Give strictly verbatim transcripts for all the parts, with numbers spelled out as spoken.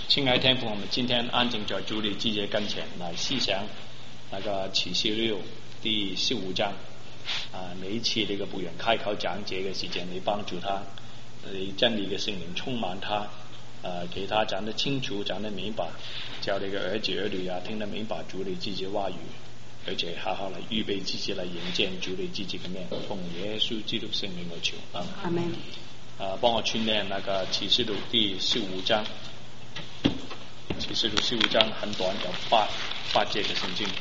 亲爱的天父，我们今天安静在主的季节跟前来思想那个启示录第十五章啊，每一次这个不愿开口讲解嘅時間，你幫助他，你真理嘅聖靈充滿他，啊，給他講得清楚，講得明白，叫你嘅兒子兒女啊聽得明白主的自己話語，而且好好嚟預備自己嚟迎見主的自己嘅面，奉耶穌基督聖名而求，阿們。啊，幫我串念那個啟示錄第十五章。啟示錄十五章很短，有八八節嘅聖經。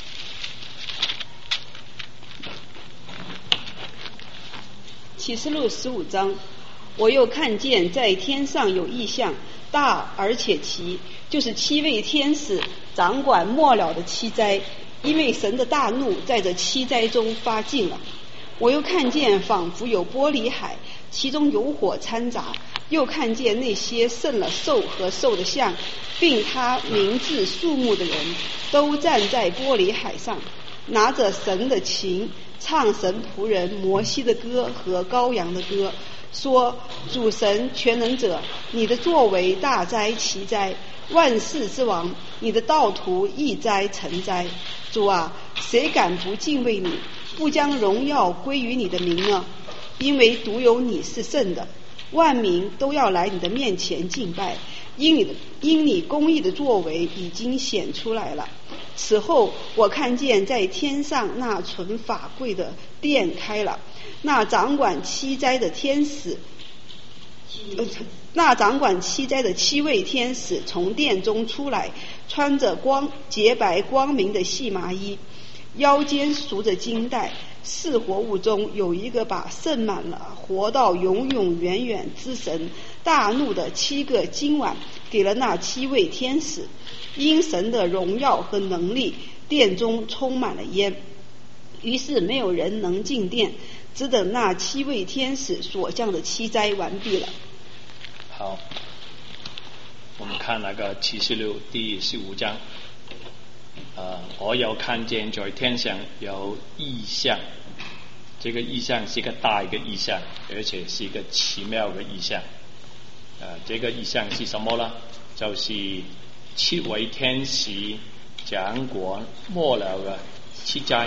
啟示錄十五章，我又看見在天上有異象，大而且奇，就是七位天使掌管末了的七災，因為神的大怒在這七災中發盡了。我又看見仿佛有玻璃海，其中有火摻雜，又看見那些勝了獸和獸的像，並他名字數目的人，都站在玻璃海上，拿着神的琴，唱神僕人摩西的歌和羔羊的歌，說：主神全能者，你的作為大哉奇哉，萬世之王，你的道途一哉成哉。主啊，誰敢不敬畏你，不將榮耀歸於你的名呢？因為獨有你是聖的，萬民都要來你的面前敬拜，因你的因你公義的作為已經顯出來了。此後我看見在天上那存法櫃的殿開了，那掌管七災的天使呃那掌管七災的七位天使從殿中出來，穿着光潔白光明的細麻衣，腰間束着金帶。四活物中有一個把盛滿了活到永永遠遠之神大怒的七個金碗給了那七位天使，因神的榮耀和能力，殿中充滿了煙，於是沒有人能進殿，只等那七位天使所降的七災完畢了。 好，我們看那個啟示錄第十五章。呃，我有看見在天上有異象，這個異象是一個大嘅異象，而且是一個奇妙嘅異象。呃，這個異象是什麼呢？就是七位天使掌管末了嘅七災。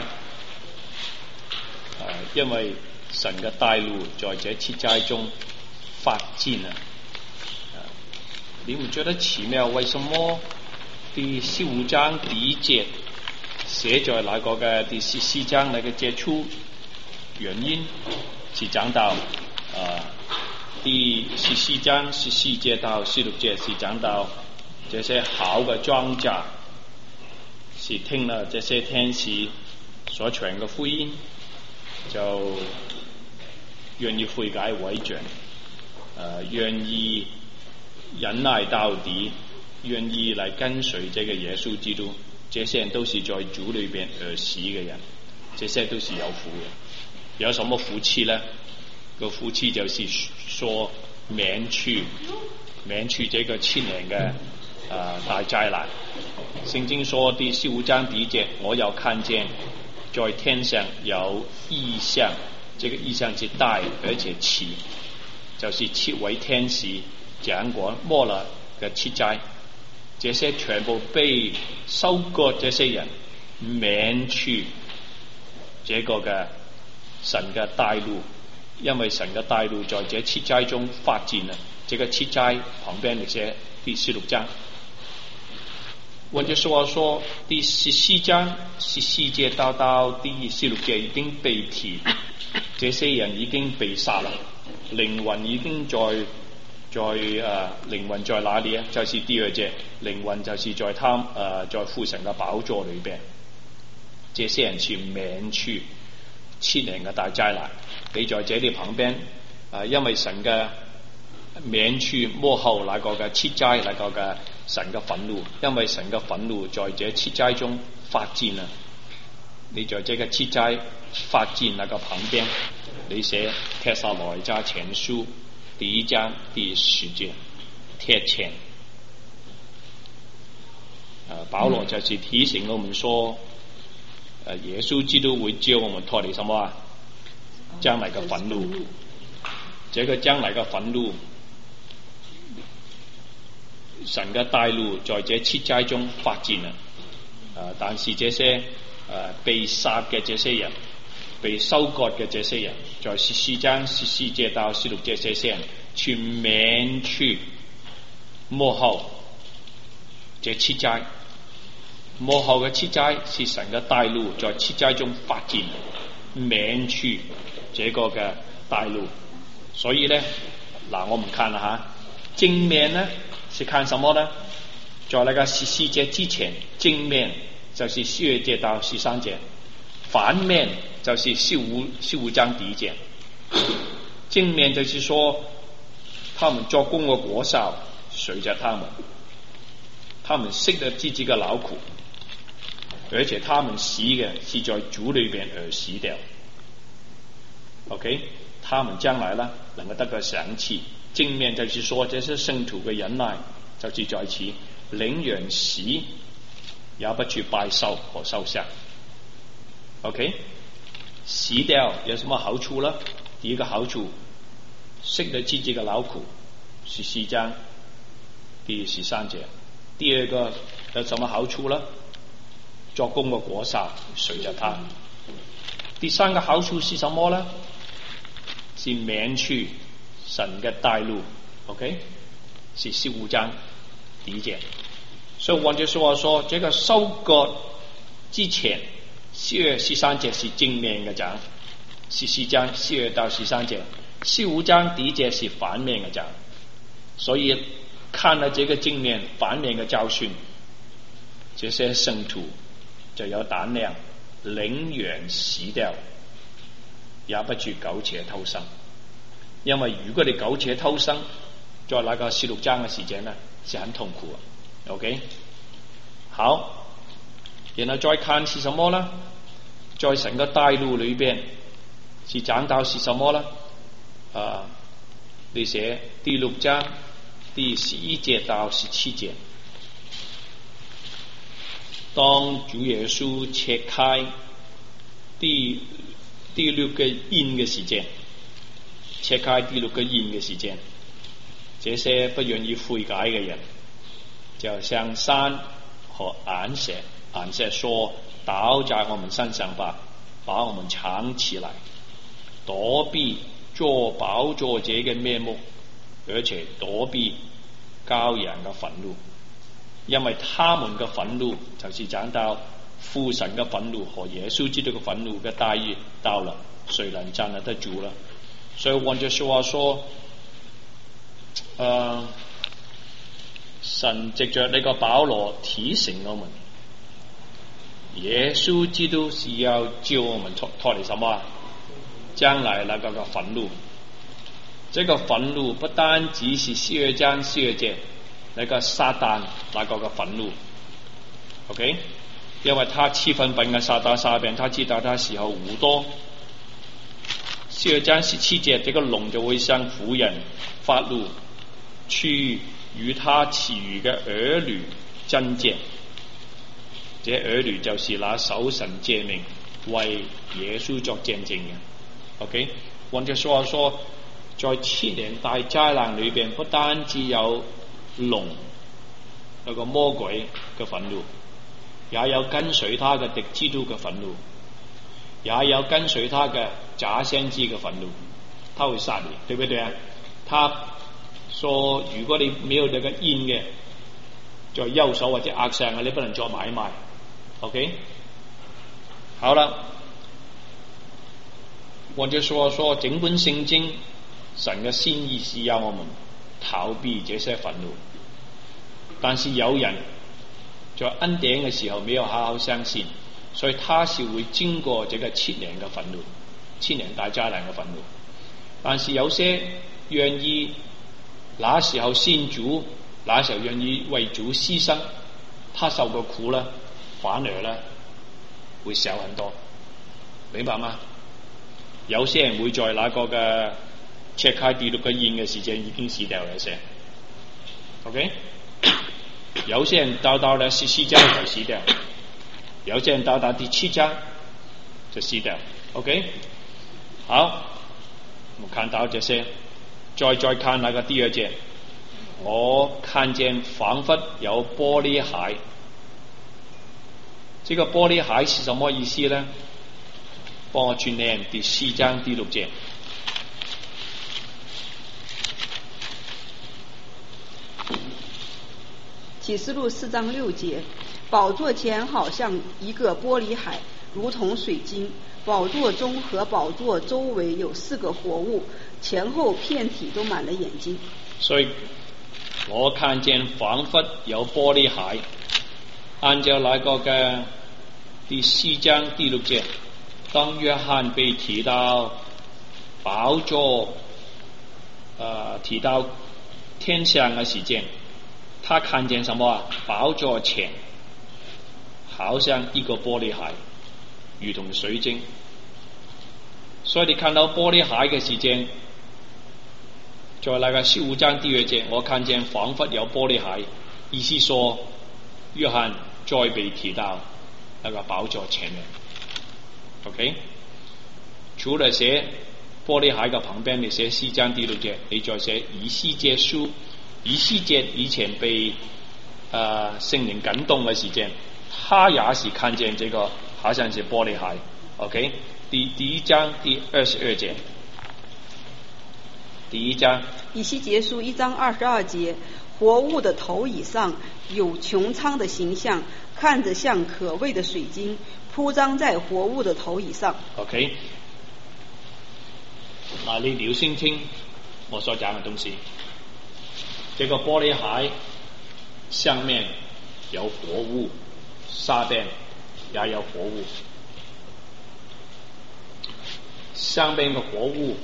呃，因為神嘅大怒在這七災中發盡了。呃，你唔覺得奇妙？為什麼？第十五章第一節寫在那個嘅第十四章那個節出原因是講到，呃，第十四章十四節到十六節是講到這些好嘅莊稼是聽了這些天使所傳嘅福音，就願意悔改為準，呃，願意忍耐到底。願意來跟隨這個耶穌基督，這些人都是在主裏邊而死嘅人，這些都是有福嘅。有什麼福氣呢？個福氣就是說免去免去這個七年嘅啊、呃、大災難。聖經說第十五章第一節，我有看見在天上有異象，這個異象是大而且奇，就是七位天使掌管末了嘅七災。這些全部被收割，這些人免去這個嘅神嘅大怒，因為神嘅大怒在這七災中發盡了。這個七災旁邊那些第十六章，換句話說，第十四章十四節到到第十六節已經被提，這些人已經被殺了，靈魂已經在。在誒、呃、靈魂在哪裡啊？就是第二節，靈魂就是在他誒、呃、在父神嘅寶座裏邊。這些人是免去七年嘅大災難。你在這裡旁邊，誒、呃、因為神嘅免去末後那個嘅七災，那個嘅神嘅憤怒，因為神嘅憤怒在這七災中發盡啦。你在這個七災發盡那個旁邊，你寫帖撒羅尼迦前書。第一章第十節，貼前，呃，保羅就是提醒我們說，呃，耶穌基督會救我們脫離什麼啊？將來嘅憤怒，這個將來嘅憤怒神嘅大路在這七災中發展啦。啊，但是這些啊被殺嘅這些人，被收割嘅這些人，在十四章十四節到十六節這些人，全免去末後這七災。末後嘅七災是神嘅大路在七災中發展，免去這個嘅大路。所以呢，嗱我們看啦吓，正面呢是看什麼呢？在那個十四節之前，正面就是十二節到十三節，反面就是十五十五章第一節。正面就是說，他們作工嘅果效隨着他們，他們識得自己嘅勞苦，而且他們死嘅是在主裏邊而死掉。OK， 他們將來呢能夠得個賞賜。正面就是說，這些聖徒嘅忍耐就是在此，寧願死也不去拜獸和獸像。OK， 死掉有什麼好處呢？第一個好處，識得自己嘅勞苦，十四章第十三節。第二個有什麼好處呢？作工嘅果效隨着他。第三個好處是什麼呢？是免去神嘅大路。 OK， 是十五章第一節。所以換句說話說，這個收割之前十二十三節是正面嘅講，十四章十二到十三節，十五章第一節是反面嘅講。所以看了這個正面反面嘅教訓，這些聖徒就有膽量，寧願死掉，也不去苟且偷生。因為如果你苟且偷生，在那個十六章嘅時間呢，是很痛苦啊。OK， 好，然後再看是什麼呢？在神嘅大路裏邊，是講到是什麼呢？啊，你寫第六章第十一節到十七節，當主耶穌切開第第六個印嘅時間，切開第六個印嘅時間，這些不願意悔改嘅人，就向山和岩石岩石說：倒在我們身上吧，把我們藏起來，躲避做寶座者嘅面目，而且躲避羔羊嘅憤怒，因為他們嘅憤怒就是講到父神嘅憤怒和耶穌基督嘅憤怒嘅大日到了，誰能站得住呢？所以換句說話說，誒、呃，神藉着呢個保羅提醒我們，耶穌基督是要救我們脫脫離什麼？將來那個個憤怒，這個憤怒不單只是十二章十二節那個撒旦那個個憤怒 ，OK， 因為他七分本嘅撒旦撒邊，他知道他時候無多。十二章十七節，這個龍就會向婦人發怒，去與他其餘嘅兒女爭戰。這兒女就是那守神誡命為耶穌作見證嘅。OK， 換句說話說，在七年大災難裏邊，不單只有龍那個魔鬼嘅憤怒，也有跟隨他嘅敵基督嘅憤怒，也有跟隨他嘅假先知嘅憤怒，他會殺你，對不對啊？他說如果你沒有這個印嘅，在右手或者額上，你不能做買賣。OK， 好了，我就說說整本聖經神嘅心意是要我們逃避這些憤怒，但是有人在恩典嘅時候沒有好好相信，所以他是會經過這個七年嘅憤怒，七年大災難嘅憤怒。但是有些願意那時候信主，那時候願意為主犧牲，他受過苦啦，反而咧會少很多，明白嗎？有些人會在那個嘅切開第六個印嘅時間已經死掉了先 ，OK？ 有些人到到了十四章就死掉，有些人到達第七章就死掉 ，OK？ 好，我們看到這些，再再看那個第二節， 我看见仿佛有玻璃海。這個玻璃海是什麼意思呢？幫我去念第四章第六節。 啟示錄四章六節，寶座前好像一個玻璃海，如同水晶。寶座中和寶座周圍有四個活物，前後遍體都滿了眼睛。 所以我看見仿佛有玻璃海，按照那個嘅第四章第六節，當約翰被提到寶座，呃，提到天上嘅時間，他看見什麼啊？寶座前好像一個玻璃海，如同水晶。所以你看到玻璃海嘅時間，在那個十五章第二節，我看見仿佛有玻璃海，意思說約翰再被提到那個寶座前面。OK， 除了寫玻璃海嘅旁邊，你寫四章第六節，你再寫以西結書。以西結以前被呃聖靈感動嘅時間，他也是看見這個好像是玻璃海。OK， 第第一章第二十二節，第一章以西結書一章二十二節，活物的頭以上有穹蒼的形象，看着像可畏的水晶，鋪張在活物的頭以上。 OK， 嗱，你留心聽我所講嘅東西。這個玻璃海上面有活物，下邊也有活物。上邊嘅活物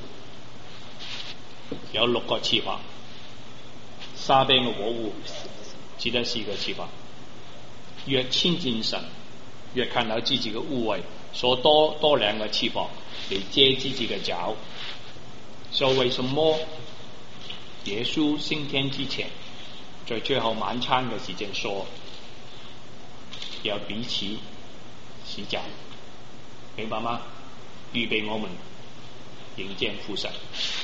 有六個翅膀，下邊嘅活物只得四個翅膀。越親近神，越看到自己嘅污穢，所多多兩個翅膀嚟遮自己嘅腳。所以為什麼耶穌升天之前，在最後晚餐嘅時間說要彼此洗腳，明白嗎？預備我們迎見父神。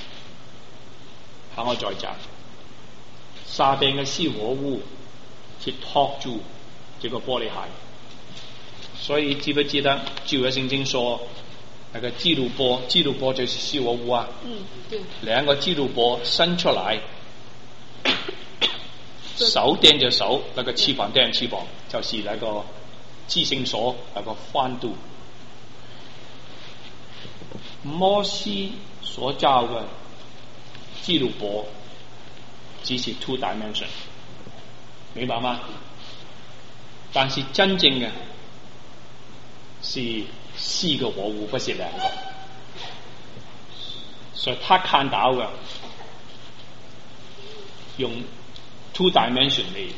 喺我再講，下邊嘅四活物去托住這個玻璃海。所以記不記得舊約聖經說那個基路伯，基路伯就是四活物啊。 嗯，對。 兩個基路伯伸出來，手掂着手，那個翅膀掂翅膀，就是那個至聖所那個寬度。摩西所造嘅基路伯只是 two dimension， 明白嗎？但是真正嘅是四個活物，不是兩個，所以他看到嘅用 two dimension 嚟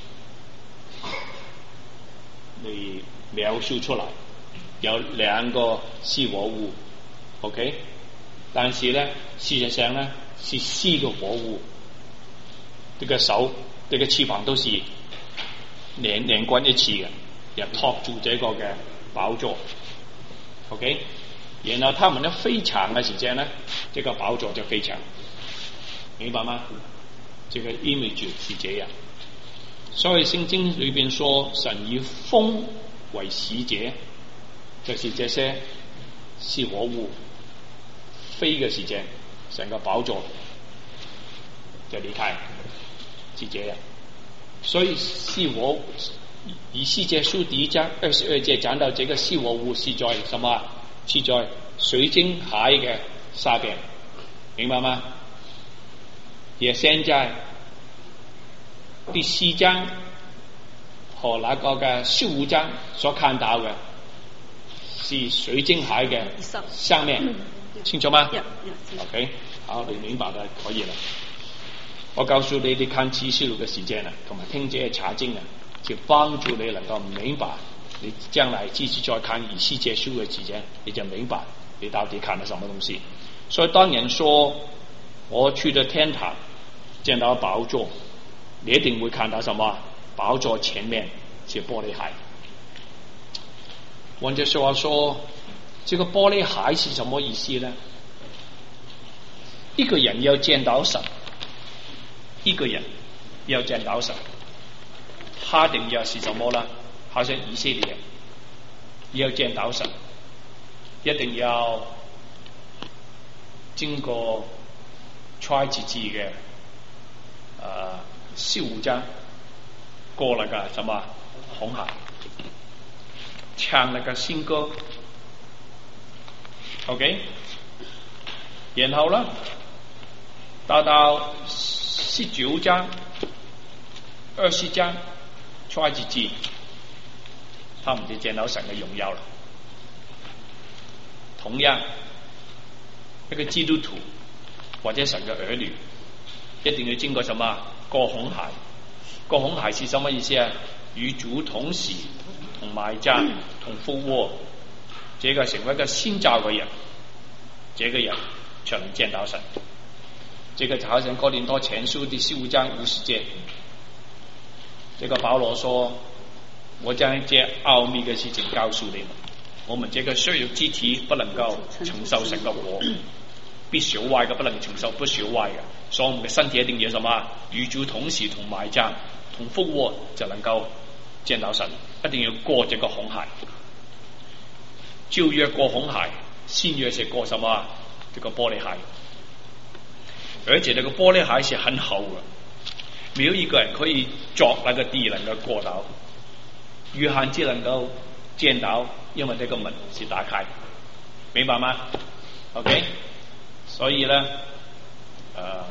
嚟描述出來，有兩個四活物 ，OK， 但是咧事實上咧是四個活物，呢個手、呢個翅膀都是連連貫一起嘅，又托住這個嘅寶座 ，OK， 然後他們一飛翔嘅時間呢，這個寶座就飛翔，明白嗎？這個 image 是這樣，所以聖經裏邊說神以風為使者，就是這些是活物飛嘅時間，成個寶座就離開，是這樣。所以是我以西結書第一章二十二節講到這個四活物是在什麼？是在水晶海嘅下邊，明白嗎？也現在第四章和那個嘅十五章所看到嘅是水晶海嘅上面，清楚嗎 yeah, yeah, ？OK， 好，你明白就可以了。我告訴你，你看啟示錄嘅時間啊，同埋聽這些查經啊，就幫助你能夠明白，你將來繼續再看以西結書嘅時間，你就明白你到底看了什麼東西。所以當人說我去到天堂見到寶座，你一定會看到什麼？寶座前面是玻璃海。換句說話說，這個玻璃海是什麼意思呢？一個人要見到神，一個人要见到神，他定要是什么呢？好像以色列要见到神，一定要經過出埃及記嘅呃十五章，過那個什麼紅海，唱那個新歌 ，OK， 然後呢，到到十九章、二十章出埃及記，他們就見到神嘅榮耀了。同樣，一個基督徒或者神嘅兒女，一定要經過什麼？過紅海。過紅海是什麼意思啊？與主同死、同埋葬、同復活，這個成為一個新造嘅人，這個人才能見到神。這個就好像哥林多前書第十五章五十節，這個保羅說：我將這奧秘嘅事情告訴你們。我們這個血肉之體不能夠承受神嘅國，必朽壞嘅不能承受不朽壞嘅，所以我們嘅身體一定要什麼？與主同死、同埋葬、同復活，就能夠見到神。一定要過這個紅海。舊約過紅海，新約是過什麼？這個玻璃海，而且這個玻璃海是很厚嘅，沒有一個人可以鑿那個地能夠過到。約翰只能夠見到，因為這個門是打開，明白嗎 ？OK， 所以呢，呃，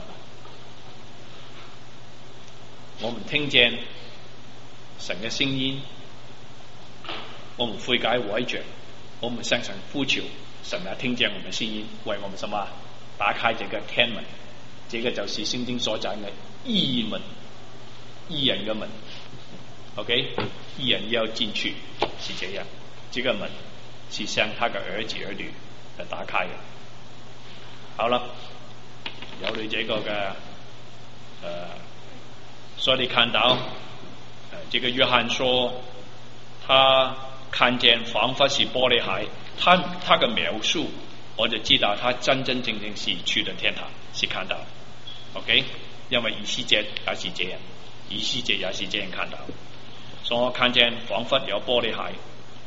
我們聽見神嘅聲音，我們悔改悔罪，我們向神呼求，神啊聽見我們聲音，為我們什麼？打開這個天門，這個就是聖經所講嘅義門，義人嘅門。OK， 義人要進去是這樣，這個門是向他嘅兒子兒女嚟打開嘅。好了，有了這個嘅，呃，所以你看到，呃，這個約翰說，他看見仿佛是玻璃海，他他嘅描述，我就知道他真真正正是去了天堂，是看到 ，OK， 因為以西結也是這樣，以西結也是這樣看到。所以我看見仿佛有玻璃海。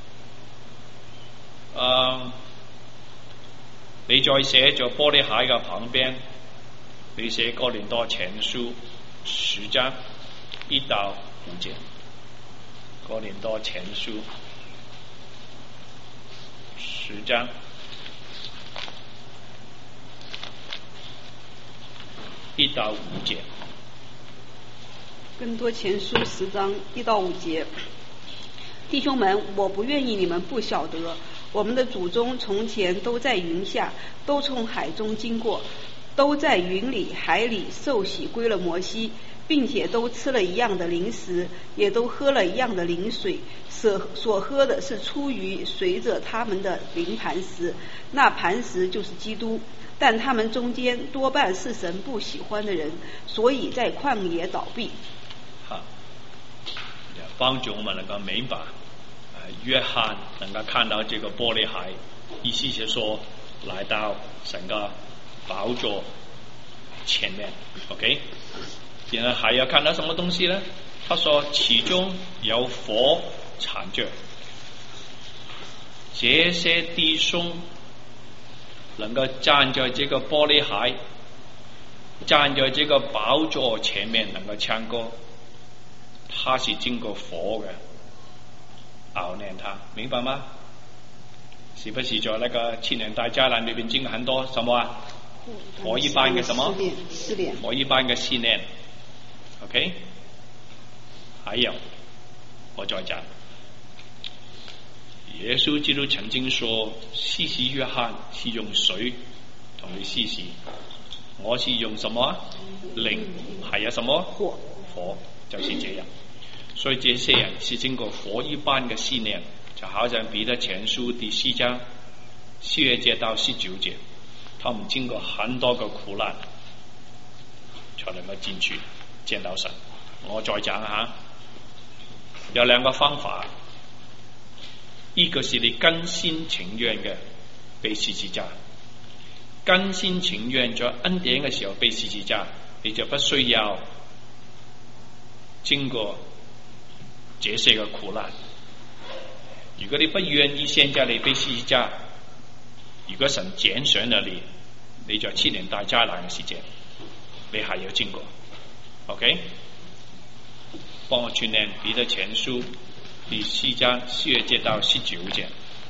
呃，你再寫咗玻璃海嘅旁邊，你寫哥林多前書十章一到五節。哥林多前書十章一到五節。 更多前書十章一到五節，弟兄們，我不願意你們不曉得，我們的祖宗從前都在雲下，都從海中經過，都在雲裡海裡受洗歸了摩西，並且都吃了一樣的靈食，也都喝了一樣的靈水，所所喝的是出於隨着他們的靈磐石，那磐石就是基督。但他們中間多半是神不喜歡的人，所以在曠野倒閉。 好，幫助我們能夠明白，呃，約翰能夠看到這個玻璃海，意思是說來到神嘅寶座前面 ，OK， 然後還要看到什麼東西呢？他說其中有火纏着，這些弟兄能夠站在這個玻璃海，站在這個寶座前面能夠唱歌，他是經過火嘅熬煉他，明白嗎？是不是在那個七年大災難裏邊經過很多什麼啊？火一般嘅什麼？ 試煉， 火一般嘅試煉 ，OK？ 還有，我再講，耶穌基督曾經說，施洗約翰是用水同你施洗，我是用什麼？靈，還有什麼？火，火就是這樣。所以這些人是經過火一般嘅試煉，就好像彼得前書第四章十二節到十九節，他們經過很多個苦難，才能夠進去見到神。我再講下，有兩個方法，一個是你甘心情願嘅被十字架，甘心情願在恩典嘅時候被十字架，你就不需要經過這些個苦難。如果你不願意現在你被十字架，如果神揀選了你，你在七年大災難嘅時間，你還要經過。OK， 幫我串念彼得前書第四章十二節到十九節。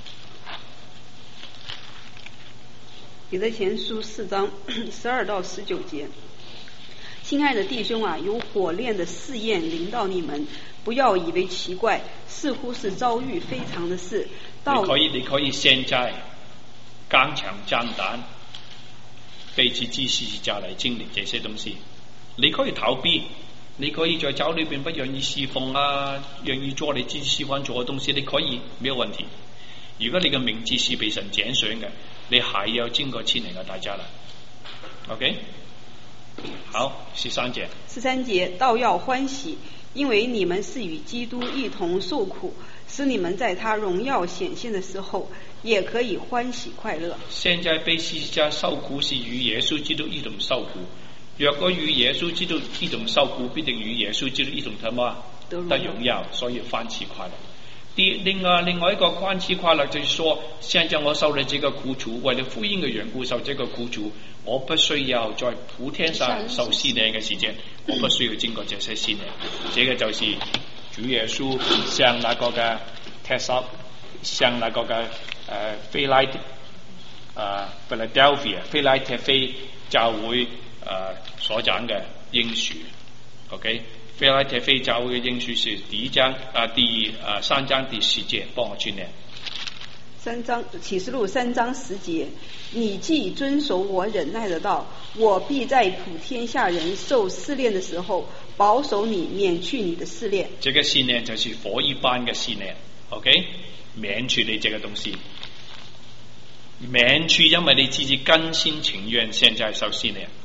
彼得前書四章十二到十九節。親愛的弟兄啊，有火煉的試驗臨到你們，不要以為奇怪，似乎是遭遇非常的事。到你可以，你可以現在剛強壯膽，背起十字架來經歷這些東西。你可以逃避，你可以在教裏邊不願意侍奉啊，願意做你自己喜歡做嘅東西，你可以，沒有問題。如果你嘅名字是被神揀選嘅，你還要經過七年嘅大災難。OK。好，十三節。 十三節，倒要歡喜，因為你們是與基督一同受苦，使你們在他榮耀顯現的時候，也可以歡喜快樂。 現在被十字架受苦是與耶穌基督一同受苦，若果與耶穌基督一同受苦，必定與耶穌基督一同得嘛得榮耀，所以歡喜快樂。第另外另外一個歡喜快樂就是說，現在我受了這個苦楚，為了福音嘅緣故受這個苦楚，我不需要在普天上受試煉嘅時間，我不需要經過這些試煉。這個就是主耶穌向那個嘅 test up， 向那個嘅誒腓拉誒 Philadelphia 腓拉鐵非教會誒、呃、所講嘅應許。OK。腓拉鐵非教會嘅應許是第一章啊，第啊三章第十節，幫我轉念。 三章啟示錄三章十節，你既遵守我忍耐的道，我必在普天下人受試煉的時候，保守你，免去你的試煉。 這個試煉就是火一般嘅試煉 ，OK， 免去你這個東西，免去因為你自己甘心情願，現在受試煉。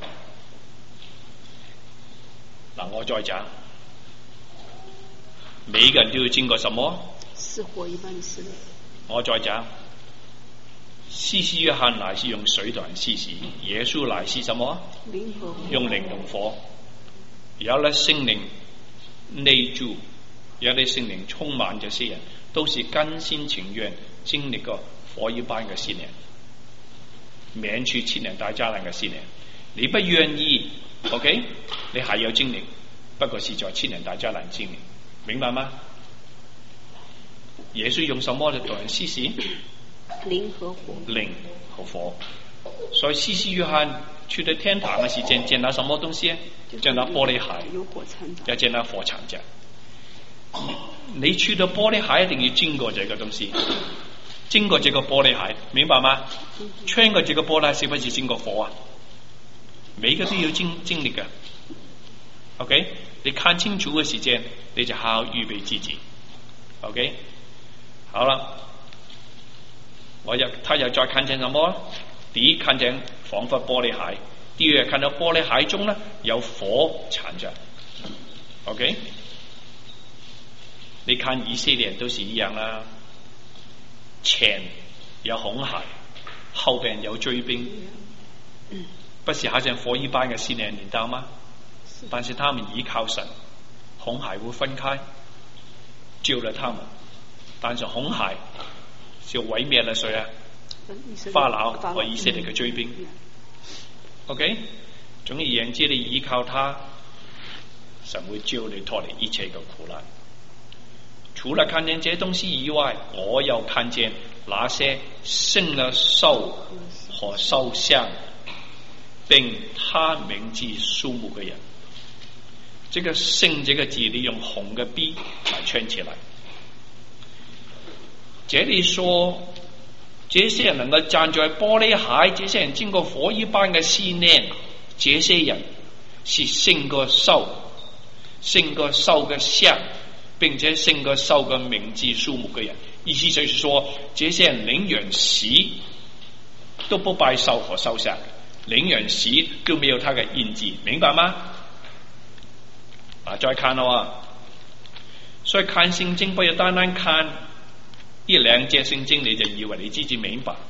嗱，我再講，每一個人都要經過什麼？ 是火一般的試煉。 我再講，施洗約翰乃是用水同人施洗，耶穌乃是什麼？ 靈和火。 用靈同火，有了聖靈內住，有了聖靈充滿這些人，都是甘心情願經歷過火一般嘅試煉，免去七年大災難嘅試煉。你不願意 ，OK， 你還要經歷，不過是在七年大災難經歷，明白嗎？耶穌用什麼嚟同人施洗？ 靈和火。 靈和火。所以施洗約翰去到天堂嘅時間，見到什麼東西？見到玻璃海， 有火摻雜， 要見到火摻雜。你去到玻璃海，一定要經過這個東西，經過這個玻璃海，明白嗎？穿過這個玻璃海，是不是經過火啊？每個都要經經歷嘅。OK， 你看清楚嘅時間，你就好好預備自己。OK。好了，我又他又再看見什麼？第一看見仿佛玻璃海，第二看到玻璃海中呢有火纏着。OK， 你看以色列都是一樣啦，前有紅海，後邊有追兵，不是好像火一般嘅試煉，你知道嗎？但是他們依靠神，紅海會分開，救了他們。但是紅海就毀滅了誰啊？法老和以色列嘅追兵。OK， 總而言之，你依靠他，神會救你脫離一切嘅苦難。除了看見這東西以外，我又看見那些勝了獸和獸像並他名字數目嘅人。這個勝這個字，你用紅嘅 B 來圈起來。這裏說，這些人能夠站在玻璃海，這些人經過火一般嘅試煉，這些人是勝過獸，勝過獸嘅像，並且勝過獸嘅名字數目嘅人。意思就是說，這些人寧願死都不拜獸和獸像，寧願死都沒有他嘅印記，明白嗎？啊，再看咯，所以看聖經不要單單看一兩節聖經你就以為你自己明白。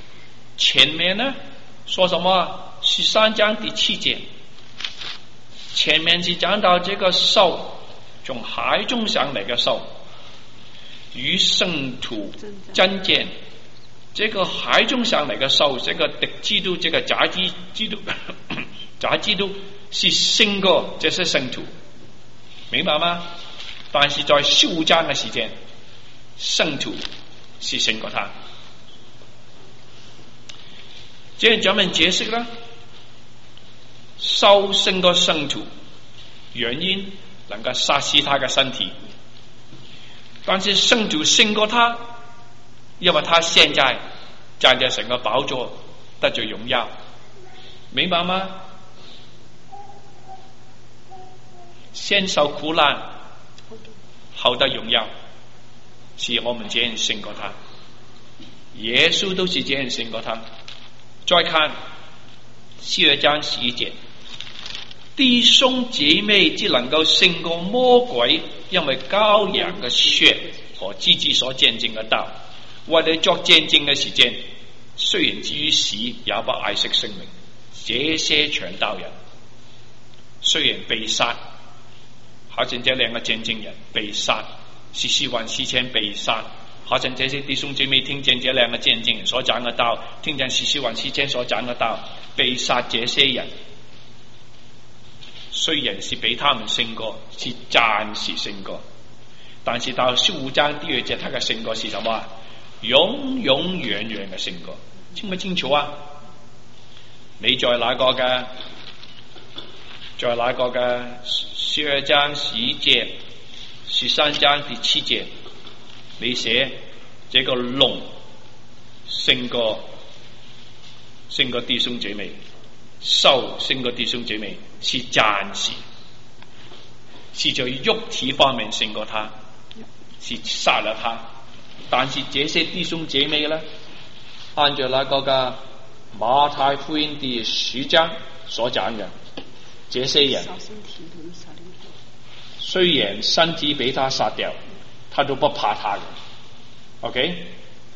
前面呢說什麼？十三章第七節， 前面是講到這個獸從海中上來嘅獸與聖徒爭戰，這個海中上來嘅獸，這個敵基督，這個假基基督，假基督是勝過這些聖徒，明白嗎？但是在十五章嘅時間，聖徒是勝過他。這樣咱們解釋啦，獸勝過聖徒，原因能夠殺死他嘅身體，但是聖徒勝過他，因為他現在站在神嘅寶座得着榮耀，明白嗎？先受苦難，後得榮耀，是我們這樣勝過他，耶穌都是這樣勝過他。再看十二章十一節，弟兄姐妹只能夠勝過魔鬼，因為羔羊嘅血和自己所見證嘅道。為了作見證嘅時間，雖然至於死，也不愛惜生命。這些傳道人雖然被殺，好像這兩個見證人被殺，是四萬四千被殺。好像這些弟兄姐妹聽見這兩個見證人所講嘅道，聽見十四萬四千所講嘅道，被殺這些人，雖然是比他們勝過，是暫時勝過，但是到十五章第二節，他嘅勝過是什麼啊？永永遠遠嘅勝過，清唔清楚啊？你在哪個嘅？在哪個嘅？十二章十一節，十三章第七節。你寫這個龍勝過勝過弟兄姐妹，獸勝過弟兄姐妹是暫時，是在肉體方面勝過他，是殺了他。但是這些弟兄姐妹呢，按照那個嘅馬太福音第十章所講嘅，這些人雖然身體被他殺掉，他都不怕他嘅 ，OK？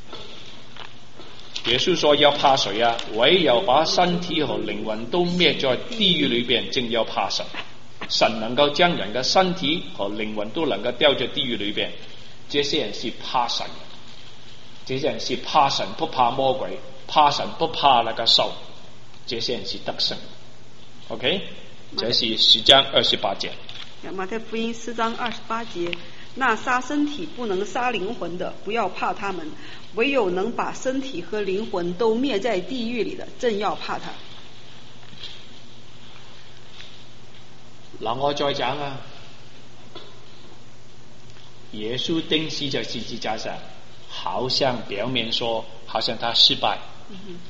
耶穌說要怕誰啊？唯有把身體和靈魂都滅在地獄裏邊，正要怕神。神能夠將人嘅身體和靈魂都能夠掉在地獄裏邊，這些人是怕神，這些人是怕神，不怕魔鬼，怕神不怕那個獸，這些人是得勝。OK？ 這是十章二十八節。 馬太福音四章二十八節。那殺身體不能殺靈魂的，不要怕他們；唯有能把身體和靈魂都滅在地獄裏的，正要怕他。 嗱，我再講啊，耶穌釘死在十字架上，好像表面說，好像他失敗，嗯、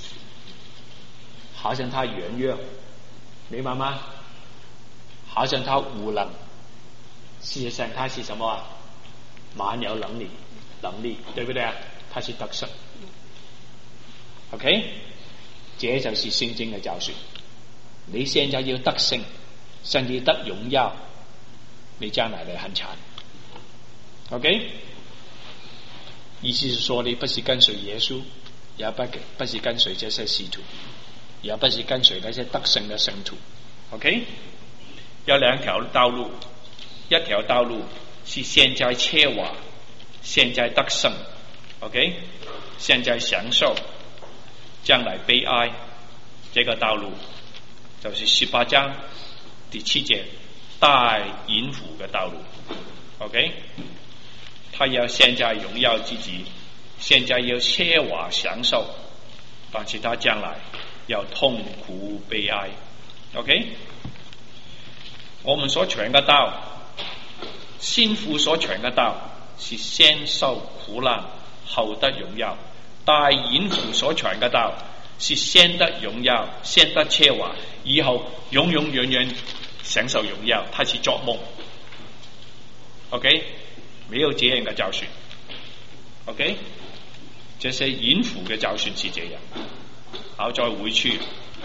好像他軟弱，明白嗎？好像他無能。事實上他是什麼啊？滿有能力，能力對不對啊？他是得勝。OK， 這就是聖經嘅教訓。你現在要得勝，甚至得榮耀，你將來會很慘。OK， 意思是說你不是跟隨耶穌，也不不是跟隨這些使徒，也不是跟隨那些得勝的聖徒。OK， 有兩條道路。一條道路是現在奢華，現在得勝 ，OK， 現在享受，將來悲哀。這個道路就是十八章第七節帶淫婦嘅道路 ，OK， 他要現在榮耀自己，現在要奢華享受，但是他將來要痛苦悲哀 ，OK， 我們所傳嘅道。先父所傳嘅道是先受苦難後得榮耀，帶淫婦所傳嘅道是先得榮耀先得奢華，以後永永遠遠享受榮耀，他是作夢。OK， 沒有這樣嘅教訓。OK， 這些淫婦嘅教訓是這樣。好，再回去，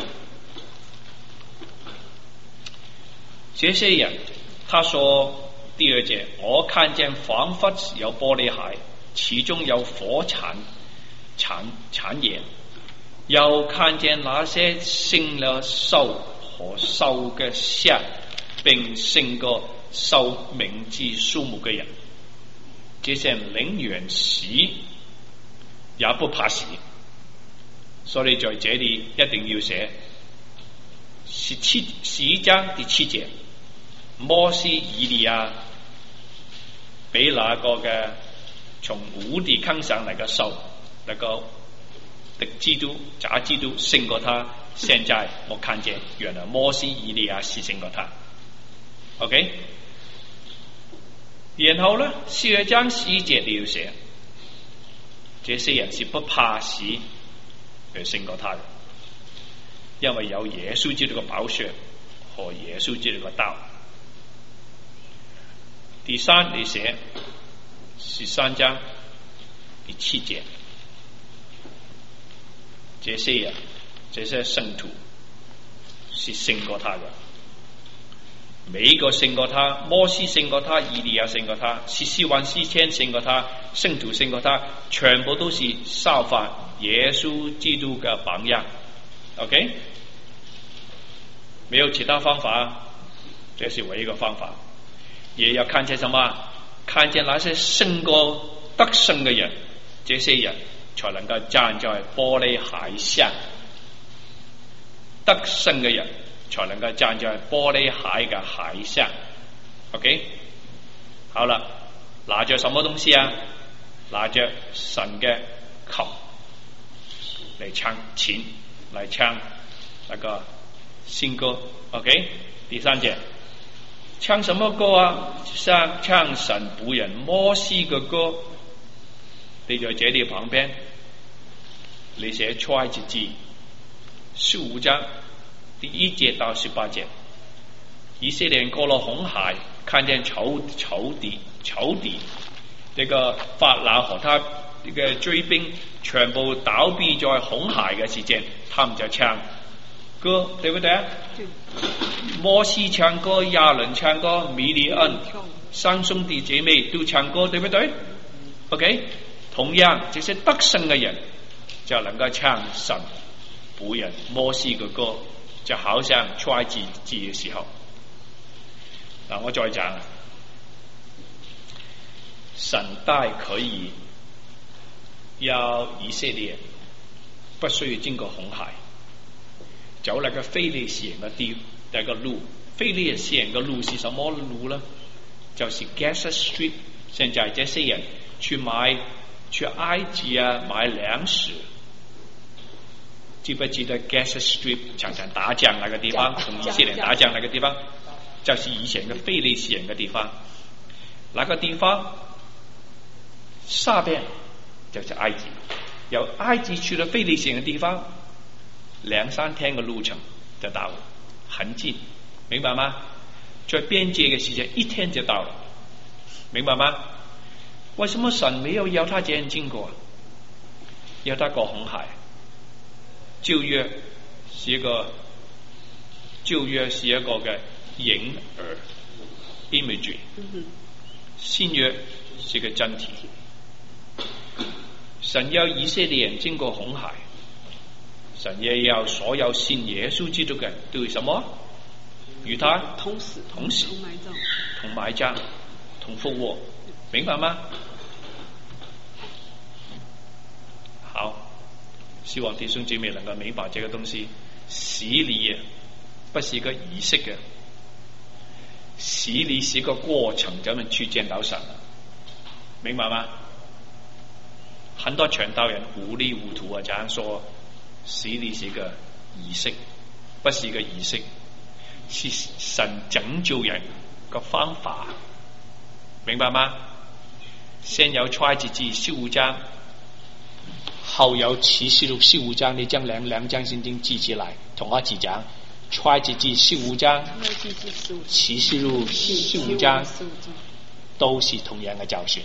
這些人，他說。第二節，我看見仿佛有玻璃海，其中有火產產產業，又看見那些勝了獸可收嘅石，並勝過受名字數目嘅人。這些人寧願死，也不怕死。所以在這裏一定要寫十七十一章第七節，摩西、以利亞比那個嘅從無底坑上嚟嘅獸，那個敵基督、假基督勝過他。現在我看見原來摩西、以利亞是勝過他。OK， 然後呢，十二章十一節你要寫，這些人是不怕死而勝過他嘅，因為有耶穌基督嘅寶血和耶穌基督嘅道。第三你寫十三章第七節，這些人這些聖徒是勝過他嘅，每一個勝過他，摩西勝過他，以利亞勝過他，士師還詩篇勝過他，聖徒勝過他，全部都是效法耶穌基督嘅榜樣。 OK， 沒有其他方法，這是唯一個方法。也要看見什麼？看見那些勝過得勝嘅人，這些人才能夠站在玻璃海上。得勝嘅人才能夠站在玻璃海嘅海上。 OK， 好啦，拿着什麼東西啊？拿着神嘅琴嚟唱琴，嚟唱那個新歌。 OK， 第三節，唱什麼歌啊？唱唱神僕人摩西嘅歌。你在這裏旁邊，你寫出埃及記十五章第一節到十八節，以色列人過了紅海，看見仇仇敵仇敵這個法老和他這個追兵全部倒閉在紅海嘅時間，他們就唱歌，對不對啊？摩西唱歌，亞倫唱歌，米利暗三兄弟姐妹都唱歌，對不對 ？OK， 同樣這些得勝嘅人就能夠唱神僕人摩西嘅歌，就好像出埃及記嘅時候。嗱，我再講，神帶可以要以色列不需要經過紅海，走那個非利士人嘅地那個路。非利士人嘅路是什麼路呢？就是 Gaza Strip。現在這些人去買去埃及啊買糧食，記不記得 Gaza Strip 常常打仗那個地方，同以色列人打仗那個地方，就是以前嘅非利士人嘅地方。那個地方下邊就是埃及，由埃及去到非利士人嘅地方，兩三天嘅路程就到了，很近，明白嗎？在邊界嘅時間一天就到了，明白嗎？為什麼神沒有要他這樣經過？要他過紅海？舊約是一個舊約是一個嘅影兒 imagery， 新約是個真體。神要以色列人經過紅海，神也要所有信耶穌基督嘅對什麼？與他同死、同死、同埋葬、同埋葬、同復活，明白嗎？好，希望弟兄姐妹能夠明白這個東西。洗禮不是一個儀式嘅，洗禮是一個過程，咱們去見到神，明白嗎？很多傳道人糊裡糊塗啊，這樣說洗禮是一個儀式，不是一個儀式，是神拯救人個方法，明白嗎？先有出埃及記十五章，後有啟示錄十五章，你將兩兩章聖經記起來，同我記講出埃及記十五章，啟示錄十五章都是同樣嘅教訓。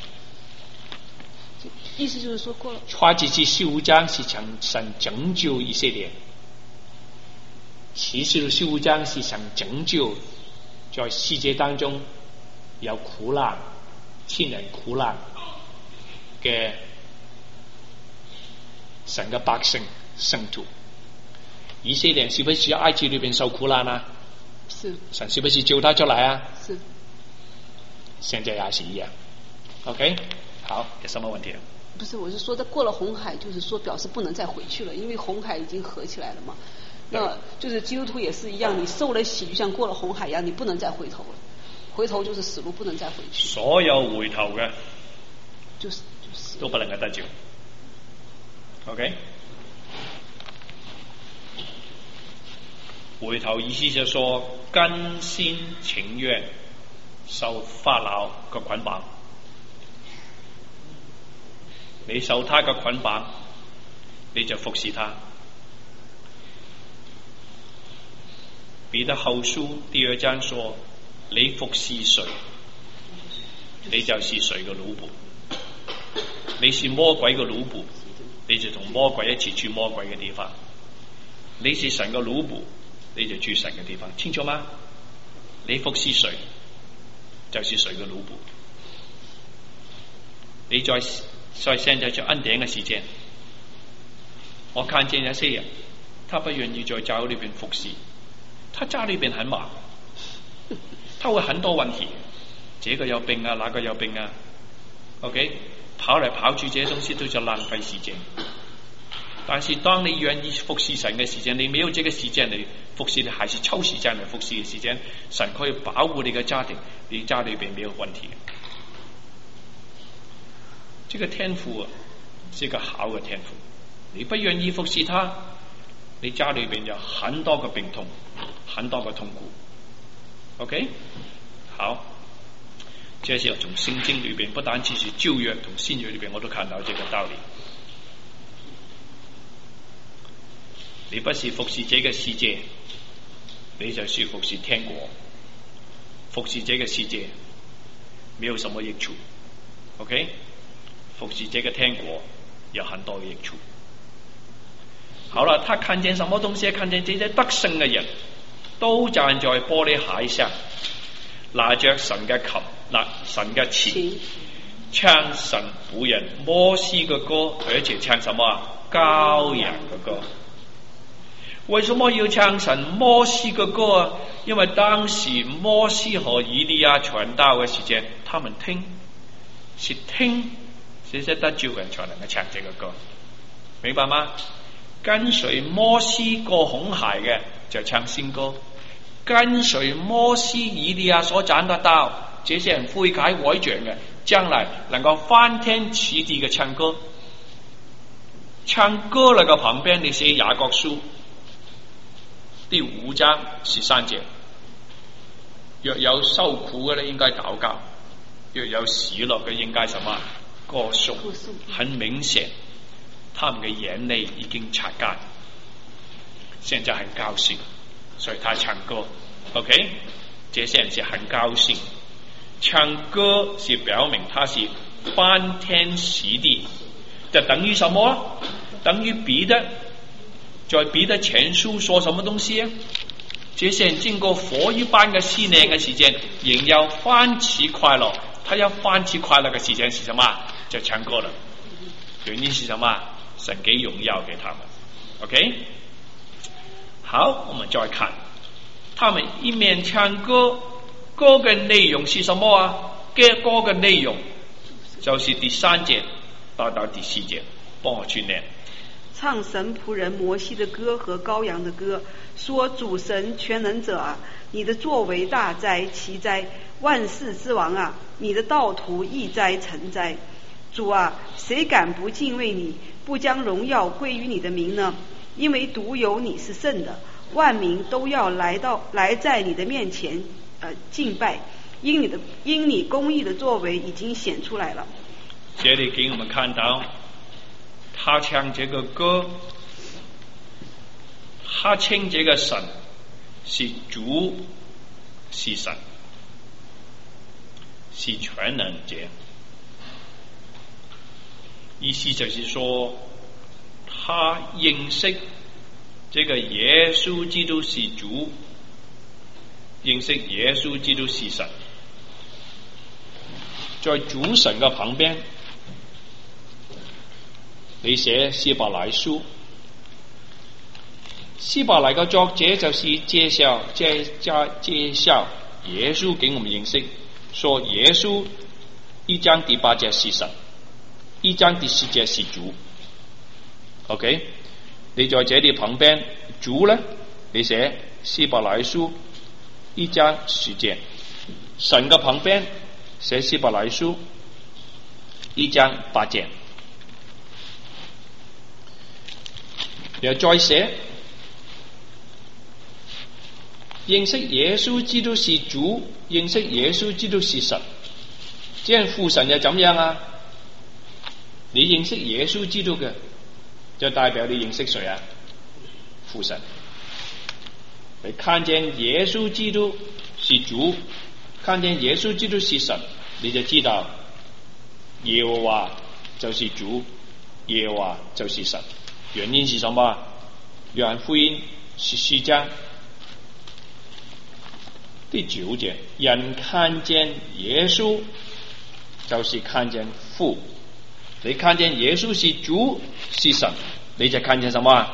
意思就是說過了。 出埃及記十五章是神拯救以色列，啟示錄十五章是神拯救在世界當中有苦難、親人苦難嘅神嘅百姓聖徒。 以色列是不是埃及裏邊受苦難啊？ 是。 神是不是救他出來啊？ 是。 現在也是一樣。OK， 好，有什麼問題？ 不是，我是說，他過了紅海，就是說表示不能再回去了，因為紅海已經合起來了嘛。那就是基督徒也是一樣，你受了洗，就像過了紅海一樣，你不能再回頭了。回頭就是死路，不能再回去。 所有回頭嘅， 就是就是都不能夠得救。OK， 回頭意思就說甘心情願受法老嘅捆綁，你受他嘅捆綁，你就服侍他。彼得後書第二章說：你服侍誰，你就是誰嘅奴僕。你是魔鬼嘅奴僕，你就同魔鬼一齊去魔鬼嘅地方；你是神嘅奴僕，你就去神嘅地方。清楚嗎？你服侍誰，就是誰嘅奴僕。你在在現在做恩典嘅時間，我看見有些人，他不願意在教會裏邊服侍，他家裏邊很忙，他會很多問題，這個有病啊，那個有病啊 ，OK， 跑來跑去，這些東西都是浪費時間。但是當你願意服侍神嘅時間，你沒有這個時間嚟服侍，你還是抽時間嚟服侍嘅時間，神可以保護你嘅家庭，你家裏邊沒有問題。這個天賦啊，是一個好嘅天賦。你不願意服侍他，你家裏邊有很多嘅病痛，很多嘅痛苦。OK， 好，這是從聖經裏邊，不單只是舊約同新約裏邊，我都看到這個道理。你不是服侍這個世界，你就是服侍天國。服侍這個世界沒有什麼益處。OK， 服侍這個天國有很多益處。好了，他看見什麼東西？看見這些得勝嘅人都站在玻璃海上，拿着神嘅琴，拿神嘅詞，唱神僕人摩西嘅歌，而且唱什麼啊？羔羊嘅歌。為什麼要唱神摩西嘅歌啊？因為當時摩西和以利亞傳道嘅時間，他們聽，是聽這些得救人才能夠唱這個歌，明白嗎？跟隨摩西過紅海嘅就唱新歌，跟隨摩西以利亞所講嘅道，這些人悔改改正嘅，將來能夠翻天覆地嘅唱歌。唱歌那個旁邊你寫雅各書第五章十三節，若有受苦嘅咧，應該禱告；若有喜樂嘅，應該什麼？歌頌。很明顯，他們嘅眼淚已經擦乾，現在很高興，所以他唱歌。OK， 這些人是很高興，唱歌是表明他是翻天覆地，就等於什麼？等於彼得在彼得前書說什麼東西啊？這些人經過火一般嘅試煉嘅時間，仍要歡喜快樂。他要歡喜快樂嘅時間是什麼？就唱歌了。原因是什麼？神給榮耀給他們。OK， 好，我們再看，他們一面唱歌，歌嘅內容是什麼啊？歌嘅內容就是第三節到到第四節，幫我去念。 唱神僕人摩西的歌和羔羊的歌，說主神全能者啊，你的作為大哉奇哉，萬世之王啊，你的道途義哉誠哉。主啊，誰敢不敬畏你，不將榮耀歸於你的名呢？因為獨有你是聖的，萬民都要來到來在你的面前呃敬拜，因你的因你公義的作為已經顯出來了。 這裡給我們看到他唱這個歌，他稱這個神是主，是神，是全能者。意思就是說，他認識這個耶穌基督是主，認識耶穌基督是神。在主神嘅旁邊，你寫希伯來書希伯來嘅作者就是介紹介介介紹耶穌給我們認識，說耶穌一章第八節是神，一章第十節是主。OK， 你在這裏旁邊主呢，你寫希伯來書一章十節，神嘅旁邊寫希伯來書一章八節，然後再寫認識耶穌基督是主，認識耶穌基督是神，這樣父神又怎樣啊？你認識耶穌基督嘅，就代表你認識誰啊？父神。你看見耶穌基督是主，看見耶穌基督是神，你就知道耶和華就是主，耶和華就是神。原因是什麼？約翰福音十四章第九節，人看見耶穌就是看見父。你看見耶穌是主是神，你就看見什麼？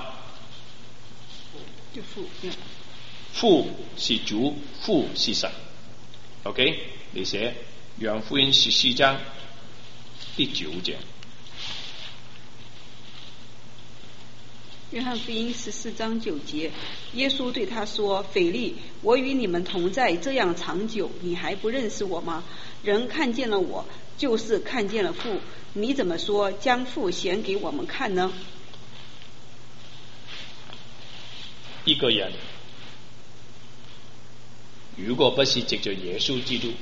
父， 父是主，父是神。 OK， 你寫約翰福音十四章第九節。 約翰福音十四章九節，耶穌對他說：“腓力，我與你們同在這樣長久，你還不認識我嗎？人看見了我，就是看見了父。你怎麼說將父顯給我們看呢？” 一個人如果不是藉着耶穌基督，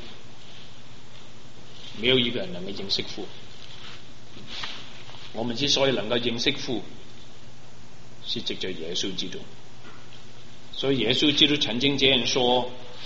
沒有一個人能夠認識父。我們之所以能夠認識父，是藉着耶穌基督。所以耶穌基督曾經這樣說：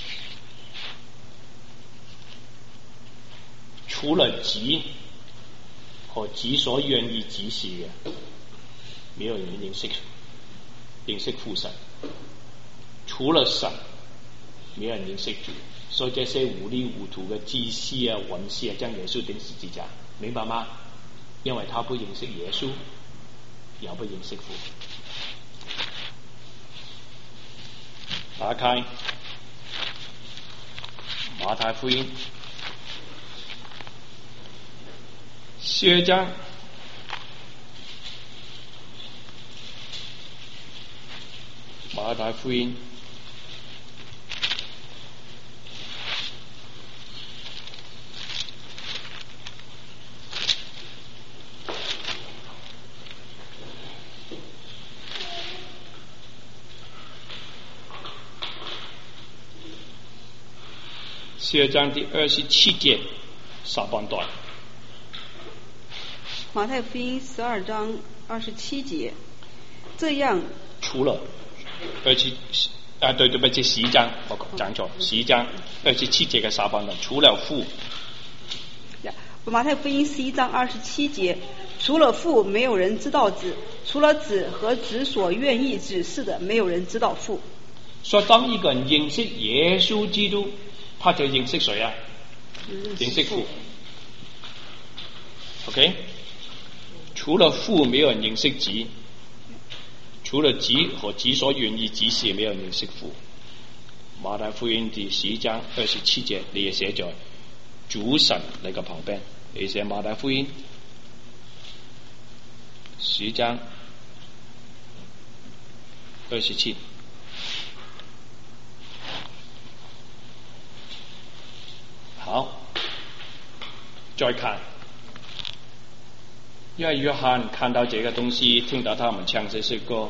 除了子和子所願意指示嘅，沒有人認識認識父神。除了神，沒有人認識主。所以這些糊裡糊塗嘅祭司啊、文士啊，將耶穌釘十字架，明白嗎？因為他不認識耶穌，也不認識父。打開馬太福音十二章馬太福音十二章第二十七節下半段。 馬太福音十二章二十七節，這樣除了二十啊，對對不起，十一章我講錯，十一章二十七節嘅下半段，除了父。 馬太福音十一章二十七節，除了父，沒有人知道子；除了子和子所願意指示的，沒有人知道父。 所以當一個人認識耶穌基督，他就認識誰啊？認識父。OK， 除了父，沒有人認識子；除了子和子所願意指示，沒有人認識父。馬太福音第十一章二十七節，你也寫在主神那個旁邊。你寫馬太福音十章二十七。好，再看，因為約翰看到這個東西，聽到他們唱這些歌，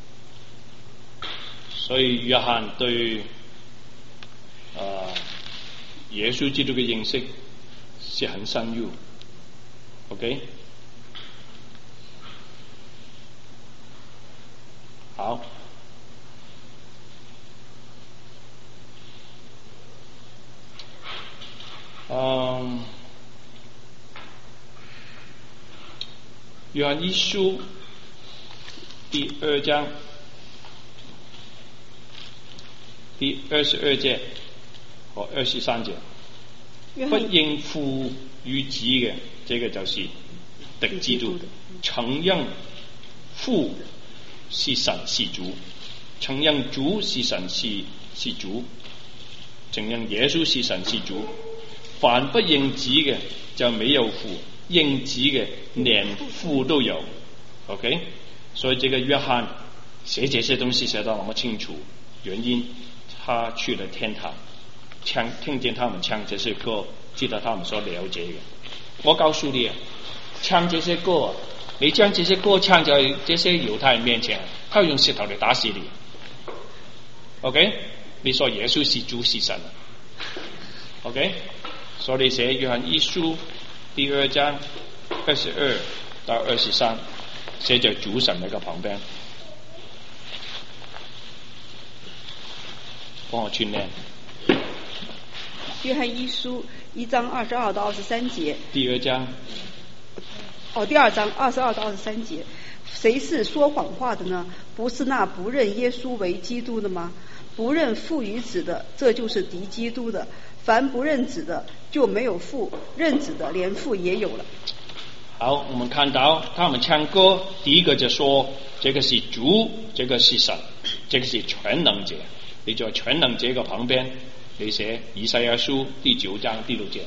所以約翰對啊、呃、耶穌基督嘅認識是很深入。OK， 好。嗯，約翰一書第二章第二十二節和二十三節，不認父與子嘅，這個就是敵基督，承認父是神是主， 承認主是神是是主，承認耶穌是神是主。凡不認子嘅就沒有父，認子嘅連父都有。OK， 所以這個約翰寫這些東西寫得那麼清楚，原因他去了天堂，唱聽見他們唱這些歌，知道他們所了解嘅。我告訴你，唱這些歌，你將這些歌唱在這些猶太人面前，他會用石頭嚟打死你。OK， 你說耶穌是主是神。OK， 所以寫約翰一書第二章二十二到二十三，寫在主神那個旁邊。幫我去念。 約翰一書一章二十二到二十三節。 第二章。 哦，第二章二十二到二十三節。誰是說謊話的呢？不是那不認耶穌為基督的嗎？不認父與子的，這就是敵基督的。凡不認子的，就沒有父；認子的，連父也有了。 好，我們看到他們唱歌，第一個就說這個是主，這個是神，這個是全能者。你在全能者嘅旁邊，你寫以賽亞書第九章第六節，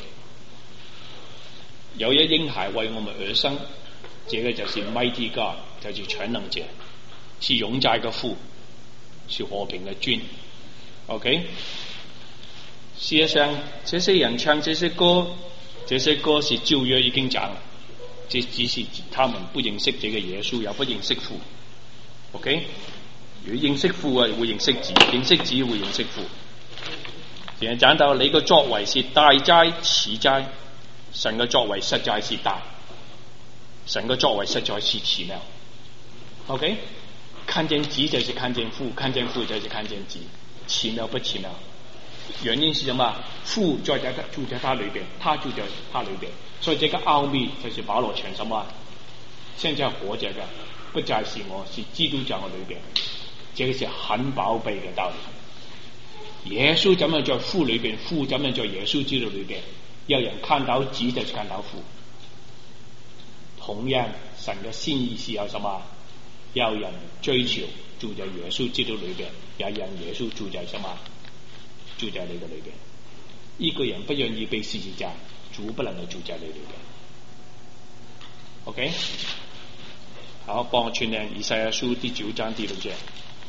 有一嬰孩為我們而生，這個就是 Mighty God， 就是全能者，是永在嘅父，是和平嘅君。OK， 事實上，這些人唱這些歌，這些歌是舊約已經講了，這只是他們不認識這個耶穌，也不認識父。OK。如果認識父啊，會認識子；認識子會認識父。然後講到你個作為是大哉奇哉，神嘅作為實在是大，神嘅作為實在是奇妙。OK， 看見子就是看見父，看見父就是看見子，奇妙不奇妙？原因是什麼？父在在住在他裏邊，他住在他裏邊，所以這個奧秘就是保羅講什麼？現在活着嘅不再是我，是基督在我裏邊。這個是很寶貝嘅道理。耶穌怎麼在父裏邊，父怎麼在耶穌基督裏邊？有人看到子就是看到父。同樣，神嘅心意是有什麼？有人追求住在耶穌基督裏邊，有人耶穌住在什麼？住在你嘅裏邊。一個人不願意被十字架，主不能夠住在你裏邊。OK， 好，幫我串念以賽亞書第九章第六節。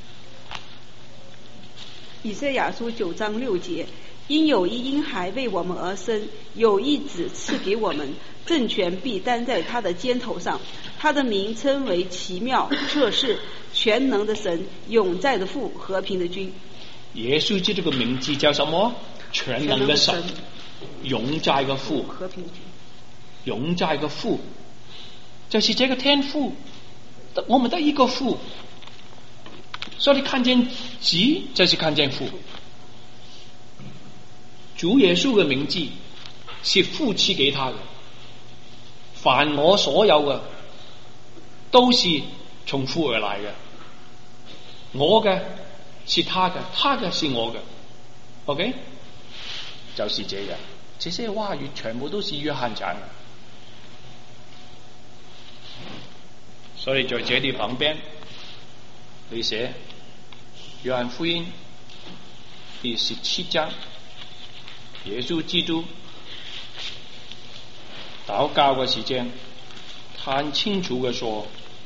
以賽亞書九章六節，因有一嬰孩為我們而生，有一子賜給我們，政權必擔在他的肩頭上，他的名稱為奇妙、策士、全能的神、永在的父、和平的君。 耶穌基督嘅名字叫什麼？全能的神、永在嘅父、 和平的君。 永在嘅父，就是這個天父，我們得一個父。所以你看見子就是看見父。主耶穌嘅名字是父賜給他嘅，凡我所有嘅都是從父而來嘅，我嘅是他嘅，他嘅是我嘅。OK， 就是這個，這些話語全部都是約翰講嘅。所以在這裏旁邊你寫約翰福音第十七章，耶穌基督禱告嘅時間，他很清楚嘅說，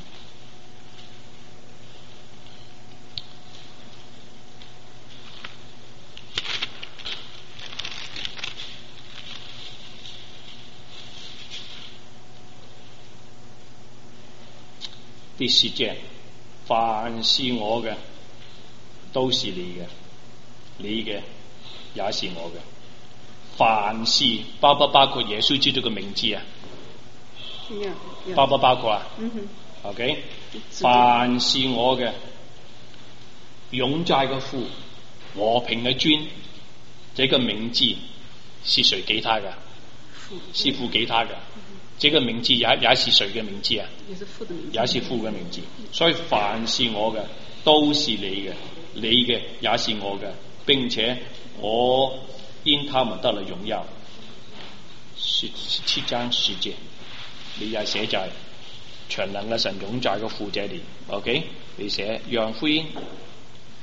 第十節，凡是我嘅都是你嘅，你嘅也是我嘅。凡是包不包括耶穌基督嘅名字啊？ Yeah, yeah. 包不包括啊？ 嗯哼。 OK， 凡是我嘅，永在嘅父，和平嘅君，這個名字是誰給他嘅？是父給他嘅。這個名字也也是誰嘅名字啊？也是父嘅名字。也是父嘅名字。所以凡是我嘅都是你嘅，你嘅也是我嘅，並且我因他們得了榮耀。十七章十節，你也寫在全能嘅神永在嘅父這裏。OK， 你寫約翰福音